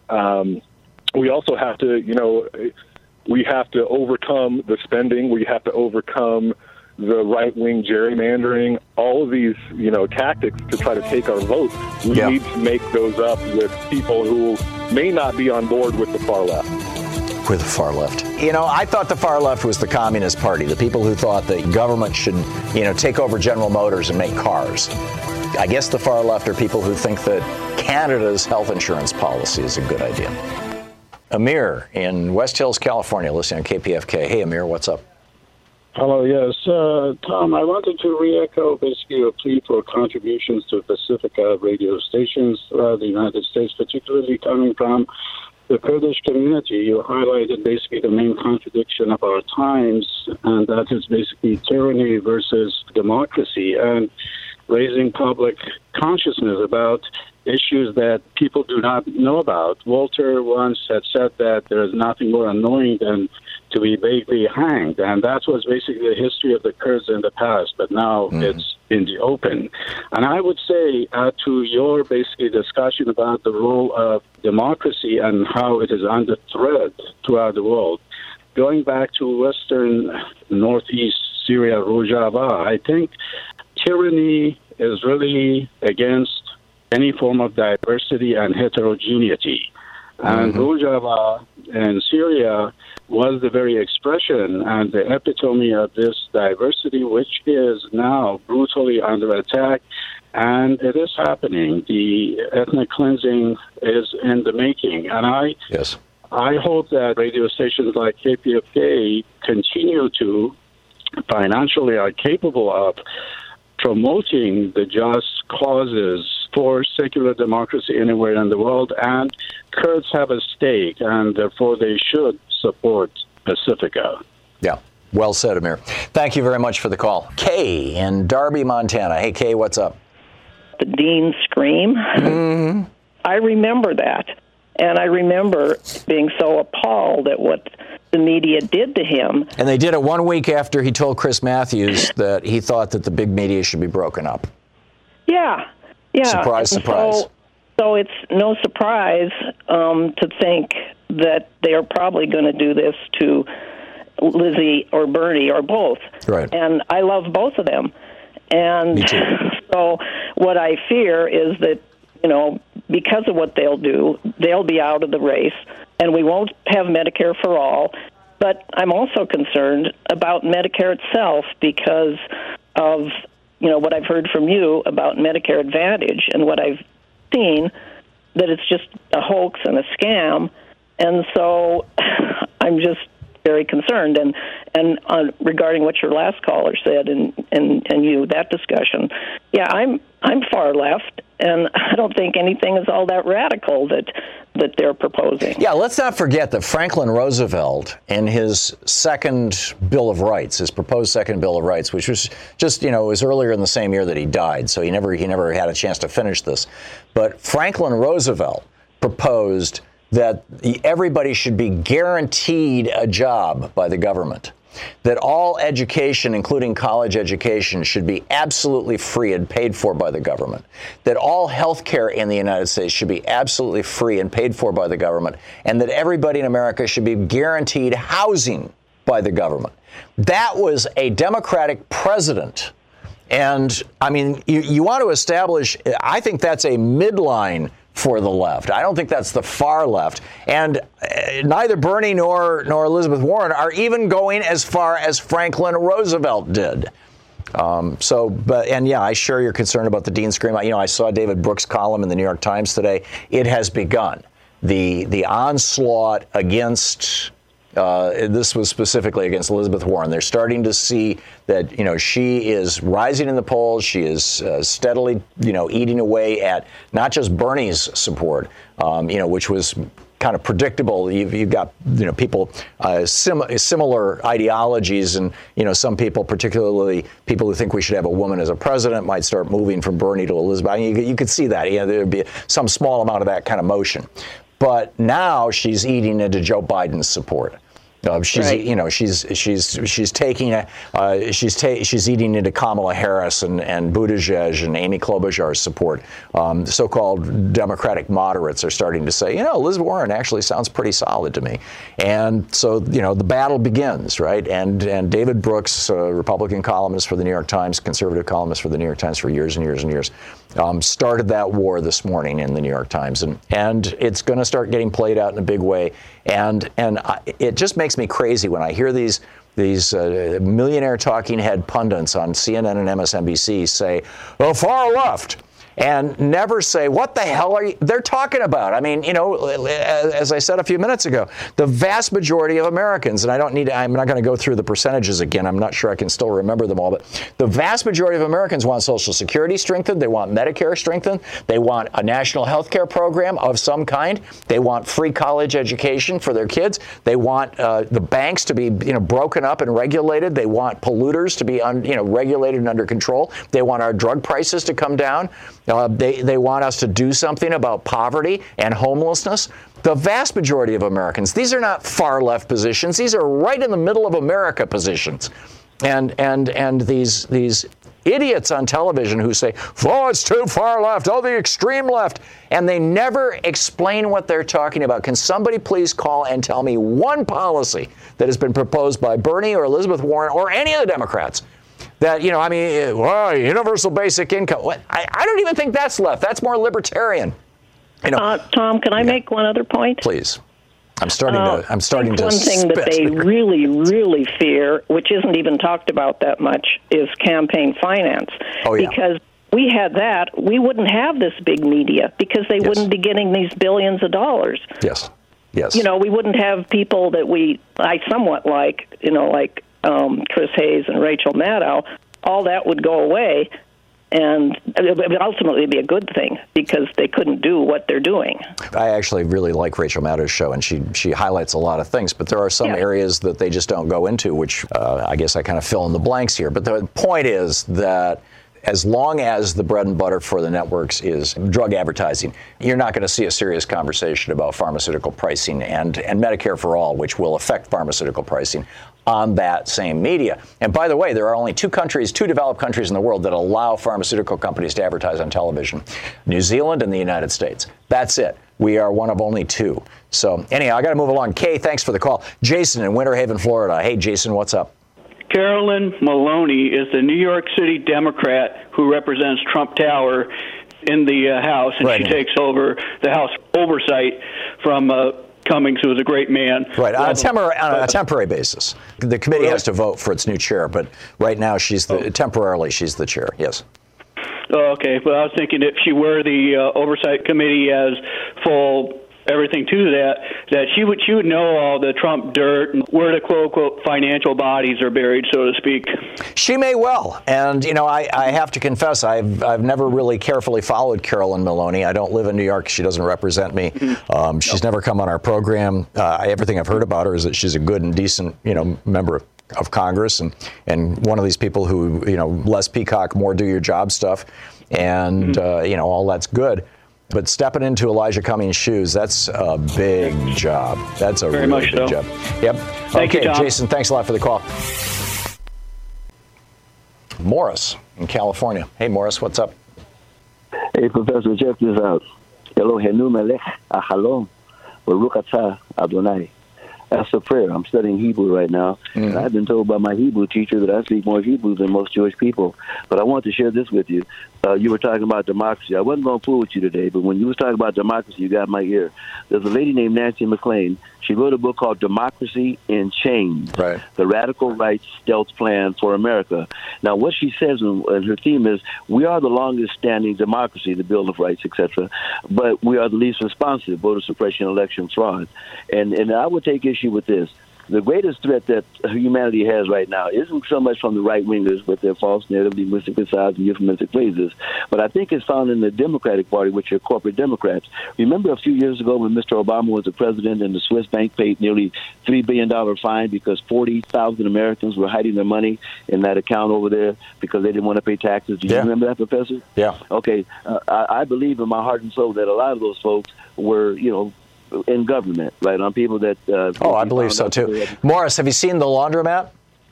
um, we also have to, you know, we have to overcome the spending. We have to overcome the right-wing gerrymandering, all of these, you know, tactics to try to take our vote. We yeah. need to make those up with people who may not be on board with the far left. With the far left. You know, I thought the far left was the Communist Party, the people who thought that government should, you know, take over General Motors and make cars. I guess the far left are people who think that Canada's health insurance policy is a good idea. Amir in West Hills, California, listening on K P F K. Hey, Amir, what's up? Hello, yes. Uh, Tom, I wanted to re-echo basically a plea for contributions to Pacifica radio stations throughout the United States, particularly coming from the Kurdish community. You highlighted basically the main contradiction of our times, and that is basically tyranny versus democracy, and raising public consciousness about issues that people do not know about. Walter once had said that there is nothing more annoying than to be vaguely hanged, and that was basically the history of the Kurds in the past, but now mm. it's in the open. And I would say uh, to your basically discussion about the role of democracy and how it is under threat throughout the world, going back to western northeast Syria, Rojava, I think tyranny is really against any form of diversity and heterogeneity. And mm-hmm. Rojava in Syria was the very expression and the epitome of this diversity, which is now brutally under attack. And it is happening. The ethnic cleansing is in the making. And I, yes. I hope that radio stations like K P F K continue to, financially are capable of promoting the just causes for secular democracy anywhere in the world, and Kurds have a stake, and therefore they should support Pacifica. Yeah, well said, Amir. Thank you very much for the call. Kay in Darby, Montana. Hey, Kay, what's up? The Dean scream. Mm-hmm. I remember that, and I remember being so appalled at what the media did to him. And they did it one week after he told Chris Matthews that he thought that the big media should be broken up. Yeah. Yeah. Surprise, and surprise. So, so it's no surprise um, to think that they are probably going to do this to Lizzie or Bernie or both. Right. And I love both of them. And Me too. So what I fear is that, you know, because of what they'll do, they'll be out of the race, and we won't have Medicare for all, But I'm also concerned about Medicare itself because of, you know, what I've heard from you about Medicare Advantage and what I've seen, that it's just a hoax and a scam. And so I'm just very concerned. And and uh, regarding what your last caller said and, and, and you, that discussion, yeah, I'm I'm far left, and I don't think anything is all that radical that that they're proposing. Yeah, let's not forget that Franklin Roosevelt, in his second Bill of Rights, his proposed second Bill of Rights, which was just, you know, it was earlier in the same year that he died, so he never he never had a chance to finish this. But Franklin Roosevelt proposed that everybody should be guaranteed a job by the government, that all education, including college education, should be absolutely free and paid for by the government, that all health care in the United States should be absolutely free and paid for by the government, and that everybody in America should be guaranteed housing by the government. That was a Democratic president. And, I mean, you, you want to establish, I think that's a midline for the left. I don't think that's the far left. And uh, neither Bernie nor nor Elizabeth Warren are even going as far as Franklin Roosevelt did. Um, so, but and yeah, I share your concern about the Dean scream. You know, I saw David Brooks' column in the New York Times today. It has begun. The the onslaught against. Uh, this was specifically against Elizabeth Warren. They're starting to see that, you know, she is rising in the polls. She is uh, steadily, you know, eating away at not just Bernie's support, um, you know, which was kind of predictable. You've, you've got, you know, people, uh, sim- similar ideologies. And, you know, some people, particularly people who think we should have a woman as a president, might start moving from Bernie to Elizabeth. I mean, you, you could see that. You know, there'd be some small amount of that kind of motion. But now she's eating into Joe Biden's support. Uh, she's, right. you know, she's she's she's taking a, uh, she's ta- she's eating into Kamala Harris and and Buttigieg and Amy Klobuchar's support. Um, the so-called Democratic moderates are starting to say, you know, Liz Warren actually sounds pretty solid to me. And so, you know, the battle begins, right? And and David Brooks, a Republican columnist for the New York Times, conservative columnist for the New York Times for years and years and years, um, started that war this morning in the New York Times, and and it's going to start getting played out in a big way. And and I, it just makes me crazy when I hear these these uh, millionaire talking head pundits on C N N and M S N B C say, "The far left," and never say, what the hell are you, they're talking about? I mean, you know, as I said a few minutes ago, the vast majority of Americans, and I don't need to, I'm not going to go through the percentages again. I'm not sure I can still remember them all, but the vast majority of Americans want Social Security strengthened. They want Medicare strengthened. They want a national health care program of some kind. They want free college education for their kids. They want uh, the banks to be, you know, broken up and regulated. They want polluters to be, un, you know, regulated and under control. They want our drug prices to come down. Uh, they, they want us to do something about poverty and homelessness. The vast majority of Americans, these are not far left positions. These are right in the middle of America positions. And and and these these idiots on television who say, oh, it's too far left, oh, the extreme left, and they never explain what they're talking about. Can somebody please call and tell me one policy that has been proposed by Bernie or Elizabeth Warren or any of the Democrats that, you know, I mean, well, universal basic income. What? I, I don't even think that's left. That's more libertarian. You know, uh, Tom, can I yeah. make one other point? Please. I'm starting uh, to. I'm starting to. One thing spit. that they really, really fear, which isn't even talked about that much, is campaign finance. Oh yeah. Because we had that, we wouldn't have this big media because they yes. wouldn't be getting these billions of dollars. Yes. Yes. You know, we wouldn't have people that we, I somewhat like, you know, like um, Chris Hayes and Rachel Maddow. All that would go away. And it would ultimately be a good thing because they couldn't do what they're doing. I actually really like Rachel Maddow's show, and she she highlights a lot of things. But there are some yeah. areas that they just don't go into, which uh, I guess I kind of fill in the blanks here. But the point is that as long as the bread and butter for the networks is drug advertising, you're not going to see a serious conversation about pharmaceutical pricing and, and Medicare for All, which will affect pharmaceutical pricing on that same media. And by the way, there are only two countries, two developed countries in the world that allow pharmaceutical companies to advertise on television: New Zealand and the United States. That's it. We are one of only two. So anyhow, I got to move along. Kay, thanks for the call. Jason in Winter Haven, Florida. Hey, Jason, what's up? Carolyn Maloney is the New York City Democrat who represents Trump Tower in the uh, House, and right. she takes over the House oversight from uh, Cummings, who was a great man. Right, on a, tempor- on a temporary basis. The committee really? has to vote for its new chair, but right now she's the, oh. temporarily she's the chair, yes. Oh, okay, well, I was thinking if she were the uh, oversight committee as full everything to that, that she would she would know all the Trump dirt and where the quote unquote financial bodies are buried, so to speak. She may well, and you know, I, I have to confess, I've I've never really carefully followed Carolyn Maloney. I don't live in New York; she doesn't represent me. Mm-hmm. Um, she's no. never come on our program. Uh, everything I've heard about her is that she's a good and decent, you know, member of, of Congress, and and one of these people who, you know, less peacock, more do your job stuff, and mm-hmm. uh, you know, all that's good. But stepping into Elijah Cummings' shoes, that's a big job. That's a Very really much big so. job. Yep. Thank okay, you, Tom. Jason, thanks a lot for the call. Morris in California. Hey, Morris, what's up? Hey, Professor, check this out. Elohenu melech achalom baruch atah Adonai. That's a prayer. I'm studying Hebrew right now, mm. and I've been told by my Hebrew teacher that I speak more Hebrew than most Jewish people. But I want to share this with you. Uh, you were talking about democracy. I wasn't going to fool with you today, but when you was talking about democracy, you got my ear. There's a lady named Nancy McLean. She wrote a book called Democracy in Chains, right. The Radical Rights Stealth Plan for America. Now, what she says, and her theme is, we are the longest-standing democracy, the Bill of Rights, et cetera, but we are the least responsive, voter suppression, election fraud. And, and I would take issue with this. The greatest threat that humanity has right now isn't so much from the right-wingers with their false narrative, linguistic facades, and euphemistic phrases, but I think it's found in the Democratic Party, which are corporate Democrats. Remember a few years ago when Mister Obama was the president and the Swiss bank paid nearly three billion dollars fine because forty thousand Americans were hiding their money in that account over there because they didn't want to pay taxes? Do you yeah. remember that, Professor? Yeah. Okay. Uh, I, I believe in my heart and soul that a lot of those folks were, you know, in government, right, on people that... Uh, oh, I believe so, too. Morris, have you seen The Laundromat?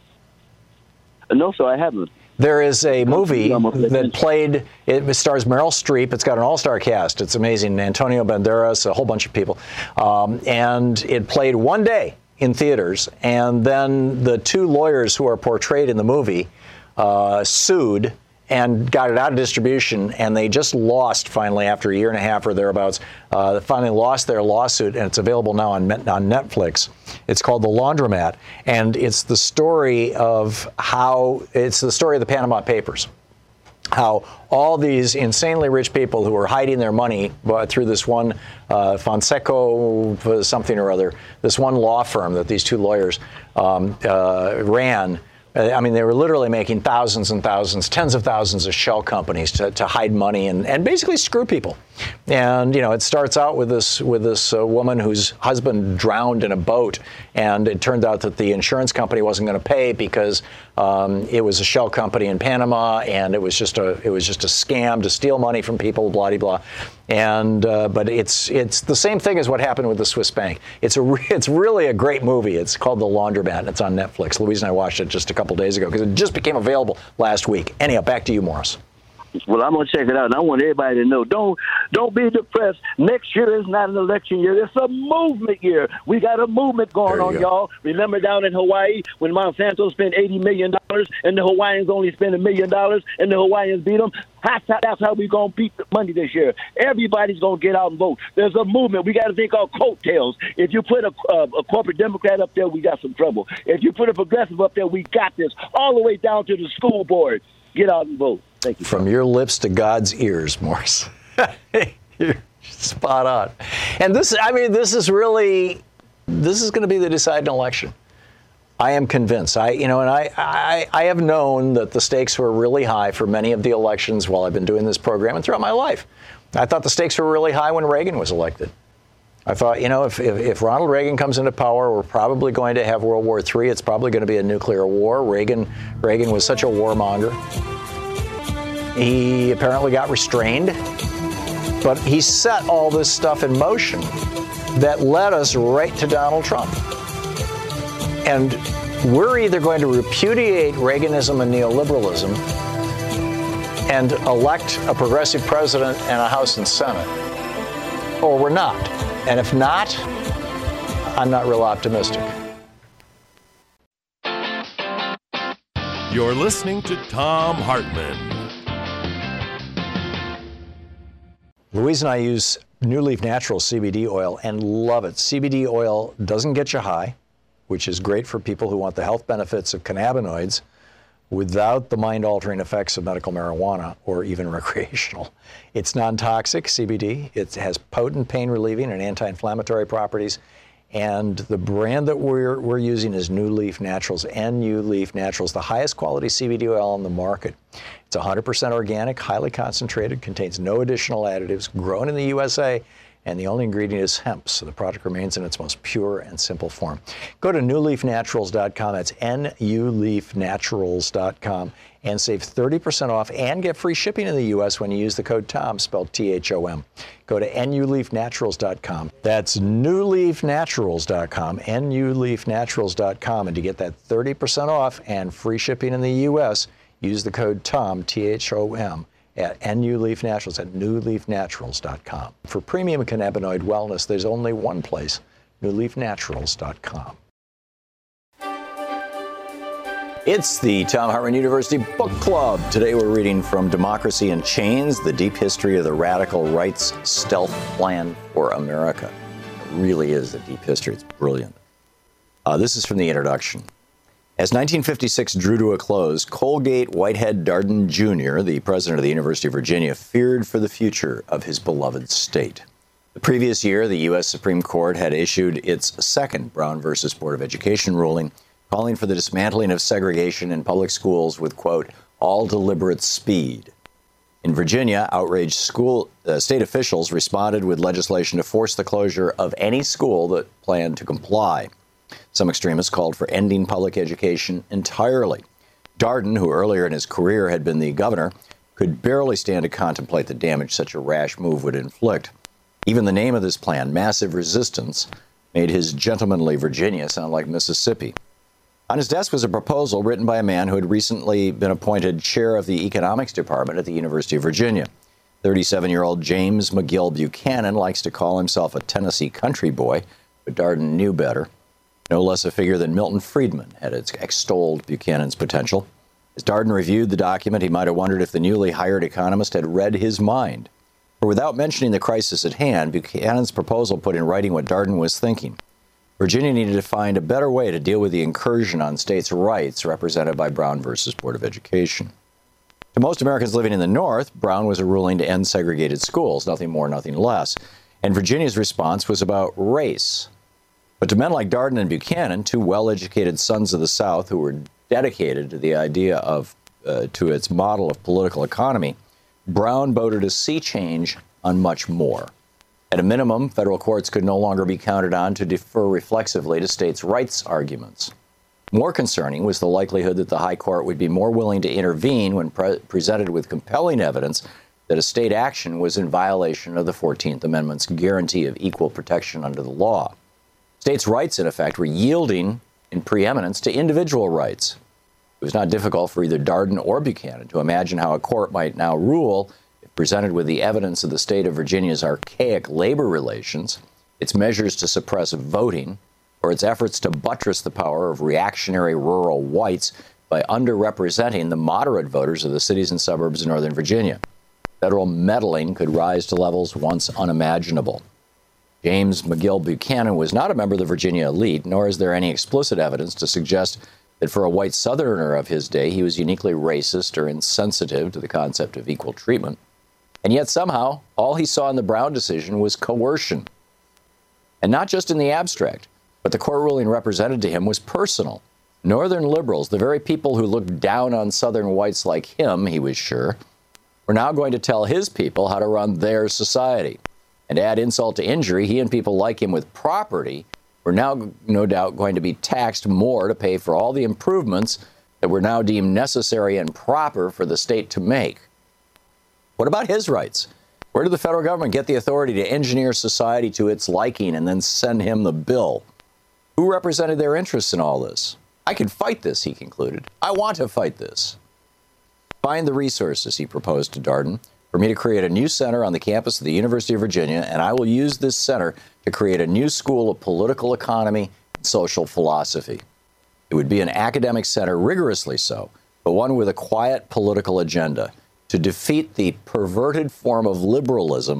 No, sir, I haven't. There is a movie that played, it stars Meryl Streep. It's got an all-star cast. It's amazing. Antonio Banderas, a whole bunch of people. Um, and it played one day in theaters, and then the two lawyers who are portrayed in the movie uh, sued and got it out of distribution, and they just lost finally after a year and a half or thereabouts. Uh, finally lost their lawsuit, and it's available now on, on Netflix. It's called The Laundromat, and it's the story of how it's the story of the Panama Papers. How all these insanely rich people who were hiding their money through this one uh, Fonseca something or other, this one law firm that these two lawyers um, uh, ran. I mean, they were literally making thousands and thousands, tens of thousands of shell companies to, to hide money and, and basically screw people. And, you know, it starts out with this with this uh, woman whose husband drowned in a boat. And it turned out that the insurance company wasn't going to pay because um, it was a shell company in Panama, and it was just a it was just a scam to steal money from people, blah, blah, blah. And uh, but it's it's the same thing as what happened with the Swiss bank. It's a re- it's really a great movie. It's called The Laundromat, and it's on Netflix. Louise and I watched it just a couple days ago because it just became available last week. Anyhow, back to you, Morris. Well, I'm going to check it out, and I want everybody to know, don't don't be depressed. Next year is not an election year. It's a movement year. We got a movement going on, y'all. Remember down in Hawaii when Monsanto spent eighty million dollars and the Hawaiians only spent a million dollars and the Hawaiians beat them? That's how, that's how we're going to beat the money this year. Everybody's going to get out and vote. There's a movement. We got to think of coattails. If you put a, a, a corporate Democrat up there, we got some trouble. If you put a progressive up there, we got this. All the way down to the school board. Get out and vote. Thank you. From your lips to God's ears, Morris. You're spot on. And this, I mean, this is really, this is going to be the deciding election. I am convinced. I, you know, and I, I, I have known that the stakes were really high for many of the elections while I've been doing this program and throughout my life. I thought the stakes were really high when Reagan was elected. I thought, you know, if, if, if Ronald Reagan comes into power, we're probably going to have World War Three. It's probably going to be a nuclear war. Reagan, Reagan was such a warmonger. He apparently got restrained, but he set all this stuff in motion that led us right to Donald Trump. And we're either going to repudiate Reaganism and neoliberalism and elect a progressive president and a House and Senate, or we're not. And if not, I'm not real optimistic. You're listening to Thom Hartmann. Louise and I use New Leaf Naturals C B D oil and love it. C B D oil doesn't get you high, which is great for people who want the health benefits of cannabinoids without the mind-altering effects of medical marijuana or even recreational. It's non-toxic, C B D. It has potent pain-relieving and anti-inflammatory properties. And the brand that we're, we're using is New Leaf Naturals, N U Leaf Naturals, the highest quality C B D oil on the market. It's one hundred percent organic, highly concentrated, contains no additional additives, grown in the U S A, and the only ingredient is hemp, so the product remains in its most pure and simple form. Go to new leaf naturals dot com, that's N U leaf naturals dot com, and save thirty percent off and get free shipping in the U S when you use the code TOM, spelled T H O M. Go to N U leaf naturals dot com. That's new leaf naturals dot com, N U leaf naturals dot com, and to get that thirty percent off and free shipping in the U S, use the code TOM, T H O M, at N U Leaf Naturals at new leaf naturals dot com. For premium cannabinoid wellness, there's only one place, new leaf naturals dot com. It's the Thom Hartmann University Book Club. Today we're reading from Democracy in Chains, The Deep History of the Radical Right's Stealth Plan for America. It really is a deep history. It's brilliant. Uh, this is from the introduction. As nineteen fifty-six drew to a close, Colgate Whitehead Darden Junior, the president of the University of Virginia, feared for the future of his beloved state. The previous year, the U S Supreme Court had issued its second Brown versus Board of Education ruling, calling for the dismantling of segregation in public schools with, quote, all deliberate speed. In Virginia, outraged school uh, state officials responded with legislation to force the closure of any school that planned to comply. Some extremists called for ending public education entirely. Darden, who earlier in his career had been the governor, could barely stand to contemplate the damage such a rash move would inflict. Even the name of this plan, Massive Resistance, made his gentlemanly Virginia sound like Mississippi. On his desk was a proposal written by a man who had recently been appointed chair of the economics department at the University of Virginia. thirty-seven-year-old James McGill Buchanan likes to call himself a Tennessee country boy, but Darden knew better. No less a figure than Milton Friedman had extolled Buchanan's potential. As Darden reviewed the document, he might have wondered if the newly hired economist had read his mind. For without mentioning the crisis at hand, Buchanan's proposal put in writing what Darden was thinking. Virginia needed to find a better way to deal with the incursion on states' rights represented by Brown versus Board of Education. To most Americans living in the North, Brown was a ruling to end segregated schools, nothing more, nothing less. And Virginia's response was about race. But to men like Darden and Buchanan, two well-educated sons of the South who were dedicated to the idea of, uh, to its model of political economy, Brown voted a sea change on much more. At a minimum, federal courts could no longer be counted on to defer reflexively to states' rights arguments. More concerning was the likelihood that the High Court would be more willing to intervene when pre- presented with compelling evidence that a state action was in violation of the fourteenth Amendment's guarantee of equal protection under the law. States' rights, in effect, were yielding in preeminence to individual rights. It was not difficult for either Darden or Buchanan to imagine how a court might now rule if presented with the evidence of the state of Virginia's archaic labor relations, its measures to suppress voting, or its efforts to buttress the power of reactionary rural whites by underrepresenting the moderate voters of the cities and suburbs of Northern Virginia. Federal meddling could rise to levels once unimaginable. James McGill Buchanan was not a member of the Virginia elite, nor is there any explicit evidence to suggest that for a white Southerner of his day, he was uniquely racist or insensitive to the concept of equal treatment. And yet somehow, all he saw in the Brown decision was coercion. And not just in the abstract, but the court ruling represented to him was personal. Northern liberals, the very people who looked down on Southern whites like him, he was sure, were now going to tell his people how to run their society. And to add insult to injury, he and people like him with property were now no doubt going to be taxed more to pay for all the improvements that were now deemed necessary and proper for the state to make. What about his rights? Where did the federal government get the authority to engineer society to its liking and then send him the bill? Who represented their interests in all this? I can fight this, he concluded. I want to fight this. Find the resources, he proposed to Darden, for me to create a new center on the campus of the University of Virginia, and I will use this center to create a new school of political economy and social philosophy. It would be an academic center, rigorously so, but one with a quiet political agenda to defeat the perverted form of liberalism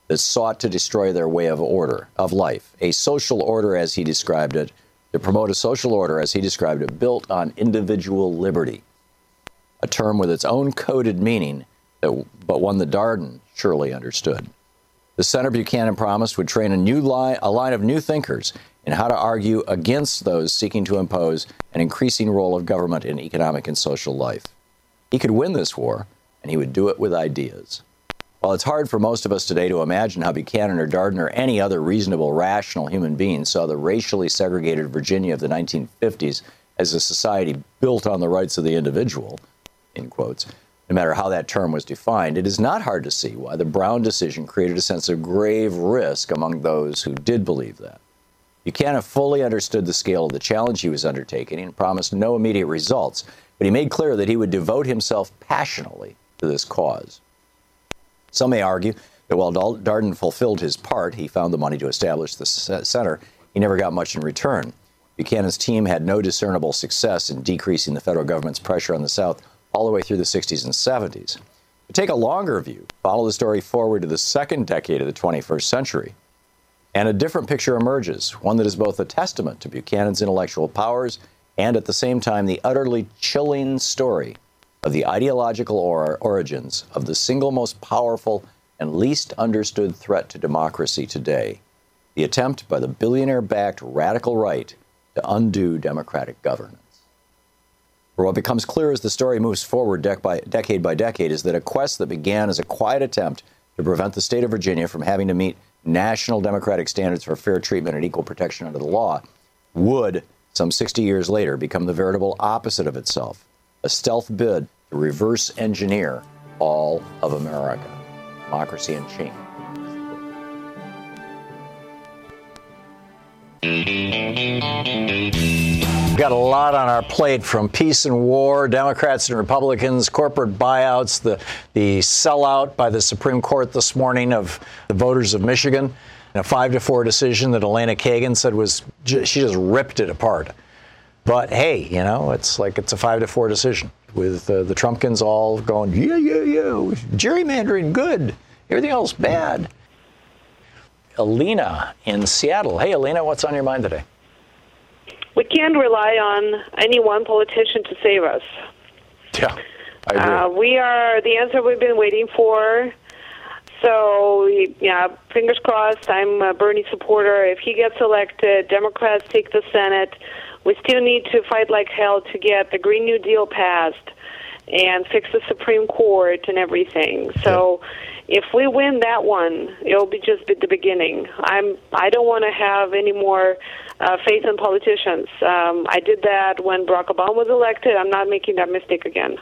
that sought to destroy their way of order, of life, a social order as he described it, to promote a social order as he described it, built on individual liberty, a term with its own coded meaning, that, but one that Darden surely understood. The Senator Buchanan promised would train a new line, a line of new thinkers in how to argue against those seeking to impose an increasing role of government in economic and social life. He could win this war, and he would do it with ideas. While it's hard for most of us today to imagine how Buchanan or Darden or any other reasonable, rational human being saw the racially segregated Virginia of the nineteen fifties as a society built on the rights of the individual, in quotes, no matter how that term was defined, it is not hard to see why the Brown decision created a sense of grave risk among those who did believe that. Buchanan fully understood the scale of the challenge he was undertaking and promised no immediate results, but he made clear that he would devote himself passionately to this cause. Some may argue that while Darden fulfilled his part, he found the money to establish the center, he never got much in return. Buchanan's team had no discernible success in decreasing the federal government's pressure on the South all the way through the sixties and seventies. But take a longer view, follow the story forward to the second decade of the twenty-first century, and a different picture emerges, one that is both a testament to Buchanan's intellectual powers and at the same time the utterly chilling story of the ideological or origins of the single most powerful and least understood threat to democracy today, the attempt by the billionaire-backed radical right to undo democratic governance. For what becomes clear as the story moves forward dec- by, decade by decade is that a quest that began as a quiet attempt to prevent the state of Virginia from having to meet national democratic standards for fair treatment and equal protection under the law would, some sixty years later, become the veritable opposite of itself, a stealth bid to reverse engineer all of America. Democracy and change. We've got a lot on our plate, from peace and war, Democrats and Republicans, corporate buyouts, the, the sellout by the Supreme Court this morning of the voters of Michigan, and a five to four decision that Elena Kagan said was, she just ripped it apart. But hey, you know, it's like it's a five to four decision with uh, the Trumpkins all going, yeah, yeah, yeah, gerrymandering good, everything else bad. Alina in Seattle. Hey, Alina, what's on your mind today? We can't rely on any one politician to save us. Yeah, I agree. Uh, we are the answer we've been waiting for. So, yeah, fingers crossed. I'm a Bernie supporter. If he gets elected, Democrats take the Senate. We still need to fight like hell to get the Green New Deal passed and fix the Supreme Court and everything. So if we win that one, it'll be just the beginning. I'm, I don't want to have any more uh, faith in politicians. Um, I did that when Barack Obama was elected. I'm not making that mistake again.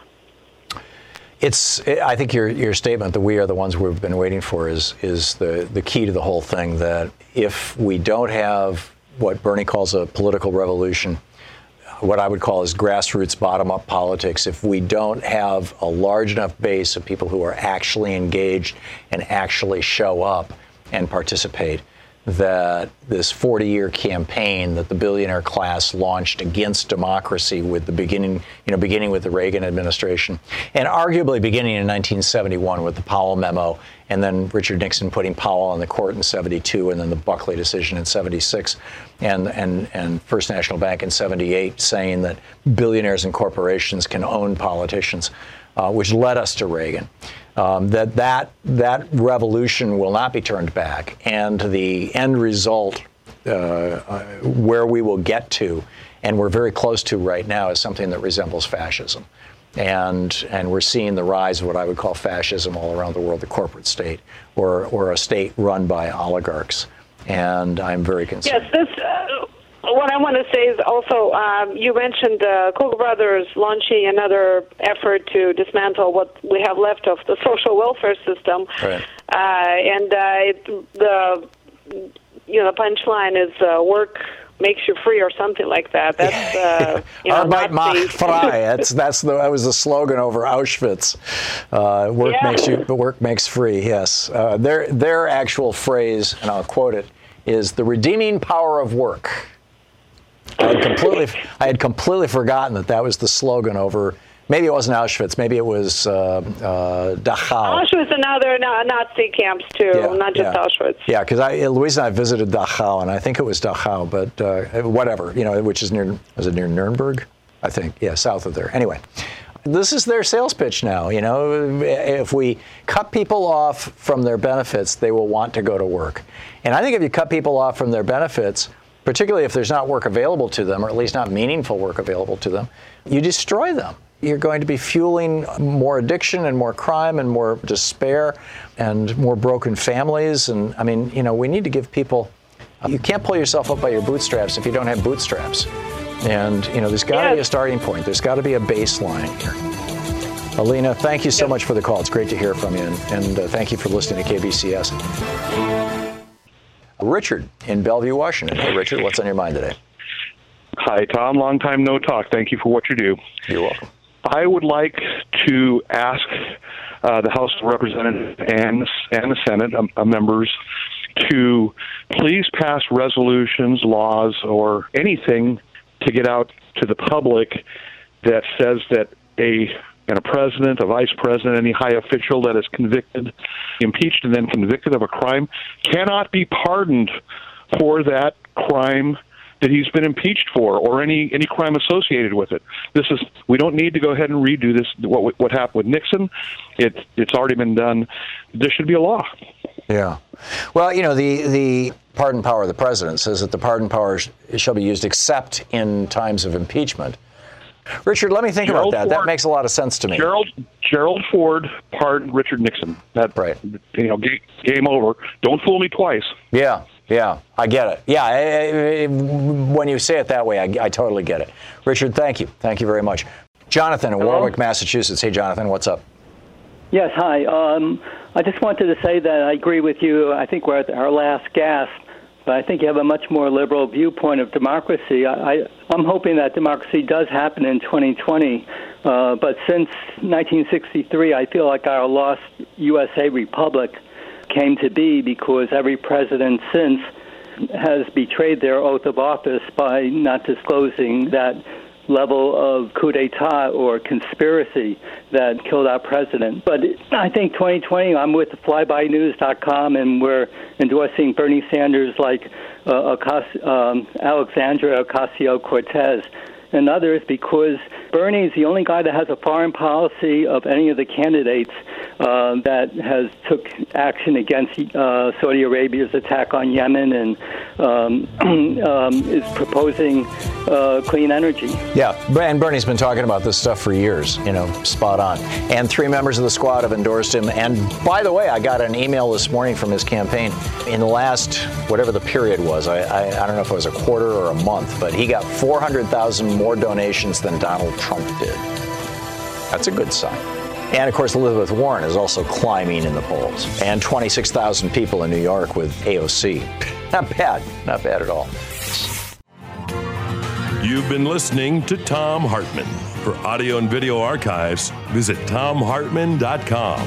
It's. I think your your statement that we are the ones we've been waiting for is is the the key to the whole thing. That if we don't have what Bernie calls a political revolution, what I would call is grassroots bottom-up politics, if we don't have a large enough base of people who are actually engaged and actually show up and participate, that this forty-year campaign that the billionaire class launched against democracy with the beginning, you know, beginning with the Reagan administration, and arguably beginning in nineteen seventy-one with the Powell memo, and then Richard Nixon putting Powell on the court in seventy-two, and then the Buckley decision in seventy-six, and and and First National Bank in seventy-eight, saying that billionaires and corporations can own politicians, uh, which led us to Reagan. Um, that that that revolution will not be turned back, and the end result, uh, uh, where we will get to, and we're very close to right now, is something that resembles fascism, and and we're seeing the rise of what I would call fascism all around the world, the corporate state, or or a state run by oligarchs, and I'm very concerned. Yes, this. Uh, What I want to say is also, um, you mentioned uh, Koch brothers launching another effort to dismantle what we have left of the social welfare system. Right. Uh, and uh, it, the you know the punchline is uh, work makes you free or something like that. That's uh, you know, Arbeit macht frei. That's that's the that was the slogan over Auschwitz. Uh, work yeah. makes you, but work makes free. Yes, uh, their their actual phrase, and I'll quote it, is the redeeming power of work. I had completely, I had completely forgotten that that was the slogan over Maybe it wasn't Auschwitz. Maybe it was uh, uh, Dachau. Auschwitz and other Nazi camps too, Yeah, not just yeah. Auschwitz. Yeah, because I, Louise and I visited Dachau, and I think it was Dachau, but uh, whatever, you know, which is near, was it near Nuremberg? I think, yeah, south of there. Anyway, this is their sales pitch now. You know, if we cut people off from their benefits, they will want to go to work. And I think if you cut people off from their benefits, particularly if there's not work available to them, or at least not meaningful work available to them, you destroy them. You're going to be fueling more addiction and more crime and more despair and more broken families. And I mean, you know, we need to give people, you can't pull yourself up by your bootstraps if you don't have bootstraps. And, you know, there's got to yes. be a starting point. There's got to be a baseline here. Alina, thank you so yes. much for the call. It's great to hear from you. And, and uh, thank you for listening to K B C S. Richard in Bellevue, Washington. Hey, Richard, what's on your mind today? Hi, Tom. Long time no talk. Thank you for what you do. You're welcome. I would like to ask uh, the House of Representatives and, and the Senate um, uh, members to please pass resolutions, laws, or anything to get out to the public that says that a and a president, a vice president, any high official that is convicted, impeached, and then convicted of a crime cannot be pardoned for that crime that he's been impeached for, or any any crime associated with it. This is we don't need to go ahead and redo this. What what happened with Nixon, it it's already been done. There should be a law. Yeah. Well, you know, the the pardon power of the president says that the pardon power sh- shall be used except in times of impeachment. Richard, let me think Gerald about that. Ford, that makes a lot of sense to me. Gerald Gerald Ford pardoned Richard Nixon. That right. You know, game, game over. Don't fool me twice. Yeah. Yeah, I get it. Yeah, I, I, when you say it that way, I, I totally get it. Richard, thank you. Thank you very much. Jonathan in Hello? Warwick, Massachusetts. Hey, Jonathan, what's up? Yes, hi. Um, I just wanted to say that I agree with you. I think we're at our last gasp, but I think you have a much more liberal viewpoint of democracy. I, I, I'm hoping that democracy does happen in twenty twenty, uh, but since nineteen sixty-three, I feel like our lost U S A republic came to be because every president since has betrayed their oath of office by not disclosing that level of coup d'etat or conspiracy that killed our president. But I think twenty twenty, I'm with flyby news dot com, and we're endorsing Bernie Sanders like uh, Ocasio, um, Alexandria Ocasio-Cortez and others, because Bernie is the only guy that has a foreign policy of any of the candidates uh, that has took action against uh, Saudi Arabia's attack on Yemen and um, um, is proposing uh, clean energy. Yeah, and Bernie's been talking about this stuff for years, you know, spot on. And three members of the squad have endorsed him. And by the way, I got an email this morning from his campaign. In the last, whatever the period was, I, I, I don't know if it was a quarter or a month, but he got four hundred thousand more donations than Donald Trump did. That's a good sign. And, of course, Elizabeth Warren is also climbing in the polls. And twenty-six thousand people in New York with A O C. Not bad. Not bad at all. You've been listening to Thom Hartmann. For audio and video archives, visit thom hartmann dot com.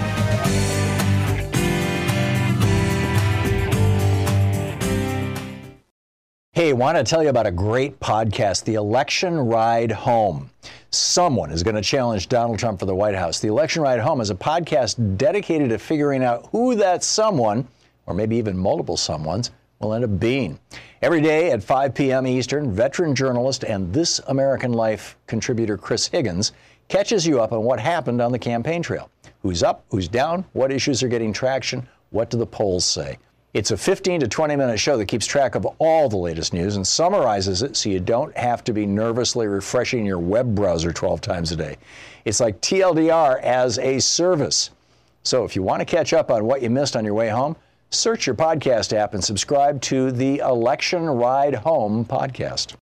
Hey, I want to tell you about a great podcast, The Election Ride Home. Someone is going to challenge Donald Trump for the White House. The Election Ride Home is a podcast dedicated to figuring out who that someone, or maybe even multiple someones, will end up being. Every day at five p.m. Eastern, veteran journalist and This American Life contributor Chris Higgins catches you up on what happened on the campaign trail. Who's up, who's down, what issues are getting traction, what do the polls say? It's a fifteen to twenty minute show that keeps track of all the latest news and summarizes it so you don't have to be nervously refreshing your web browser twelve times a day. It's like T L D R as a service. So if you want to catch up on what you missed on your way home, search your podcast app and subscribe to the Election Ride Home podcast.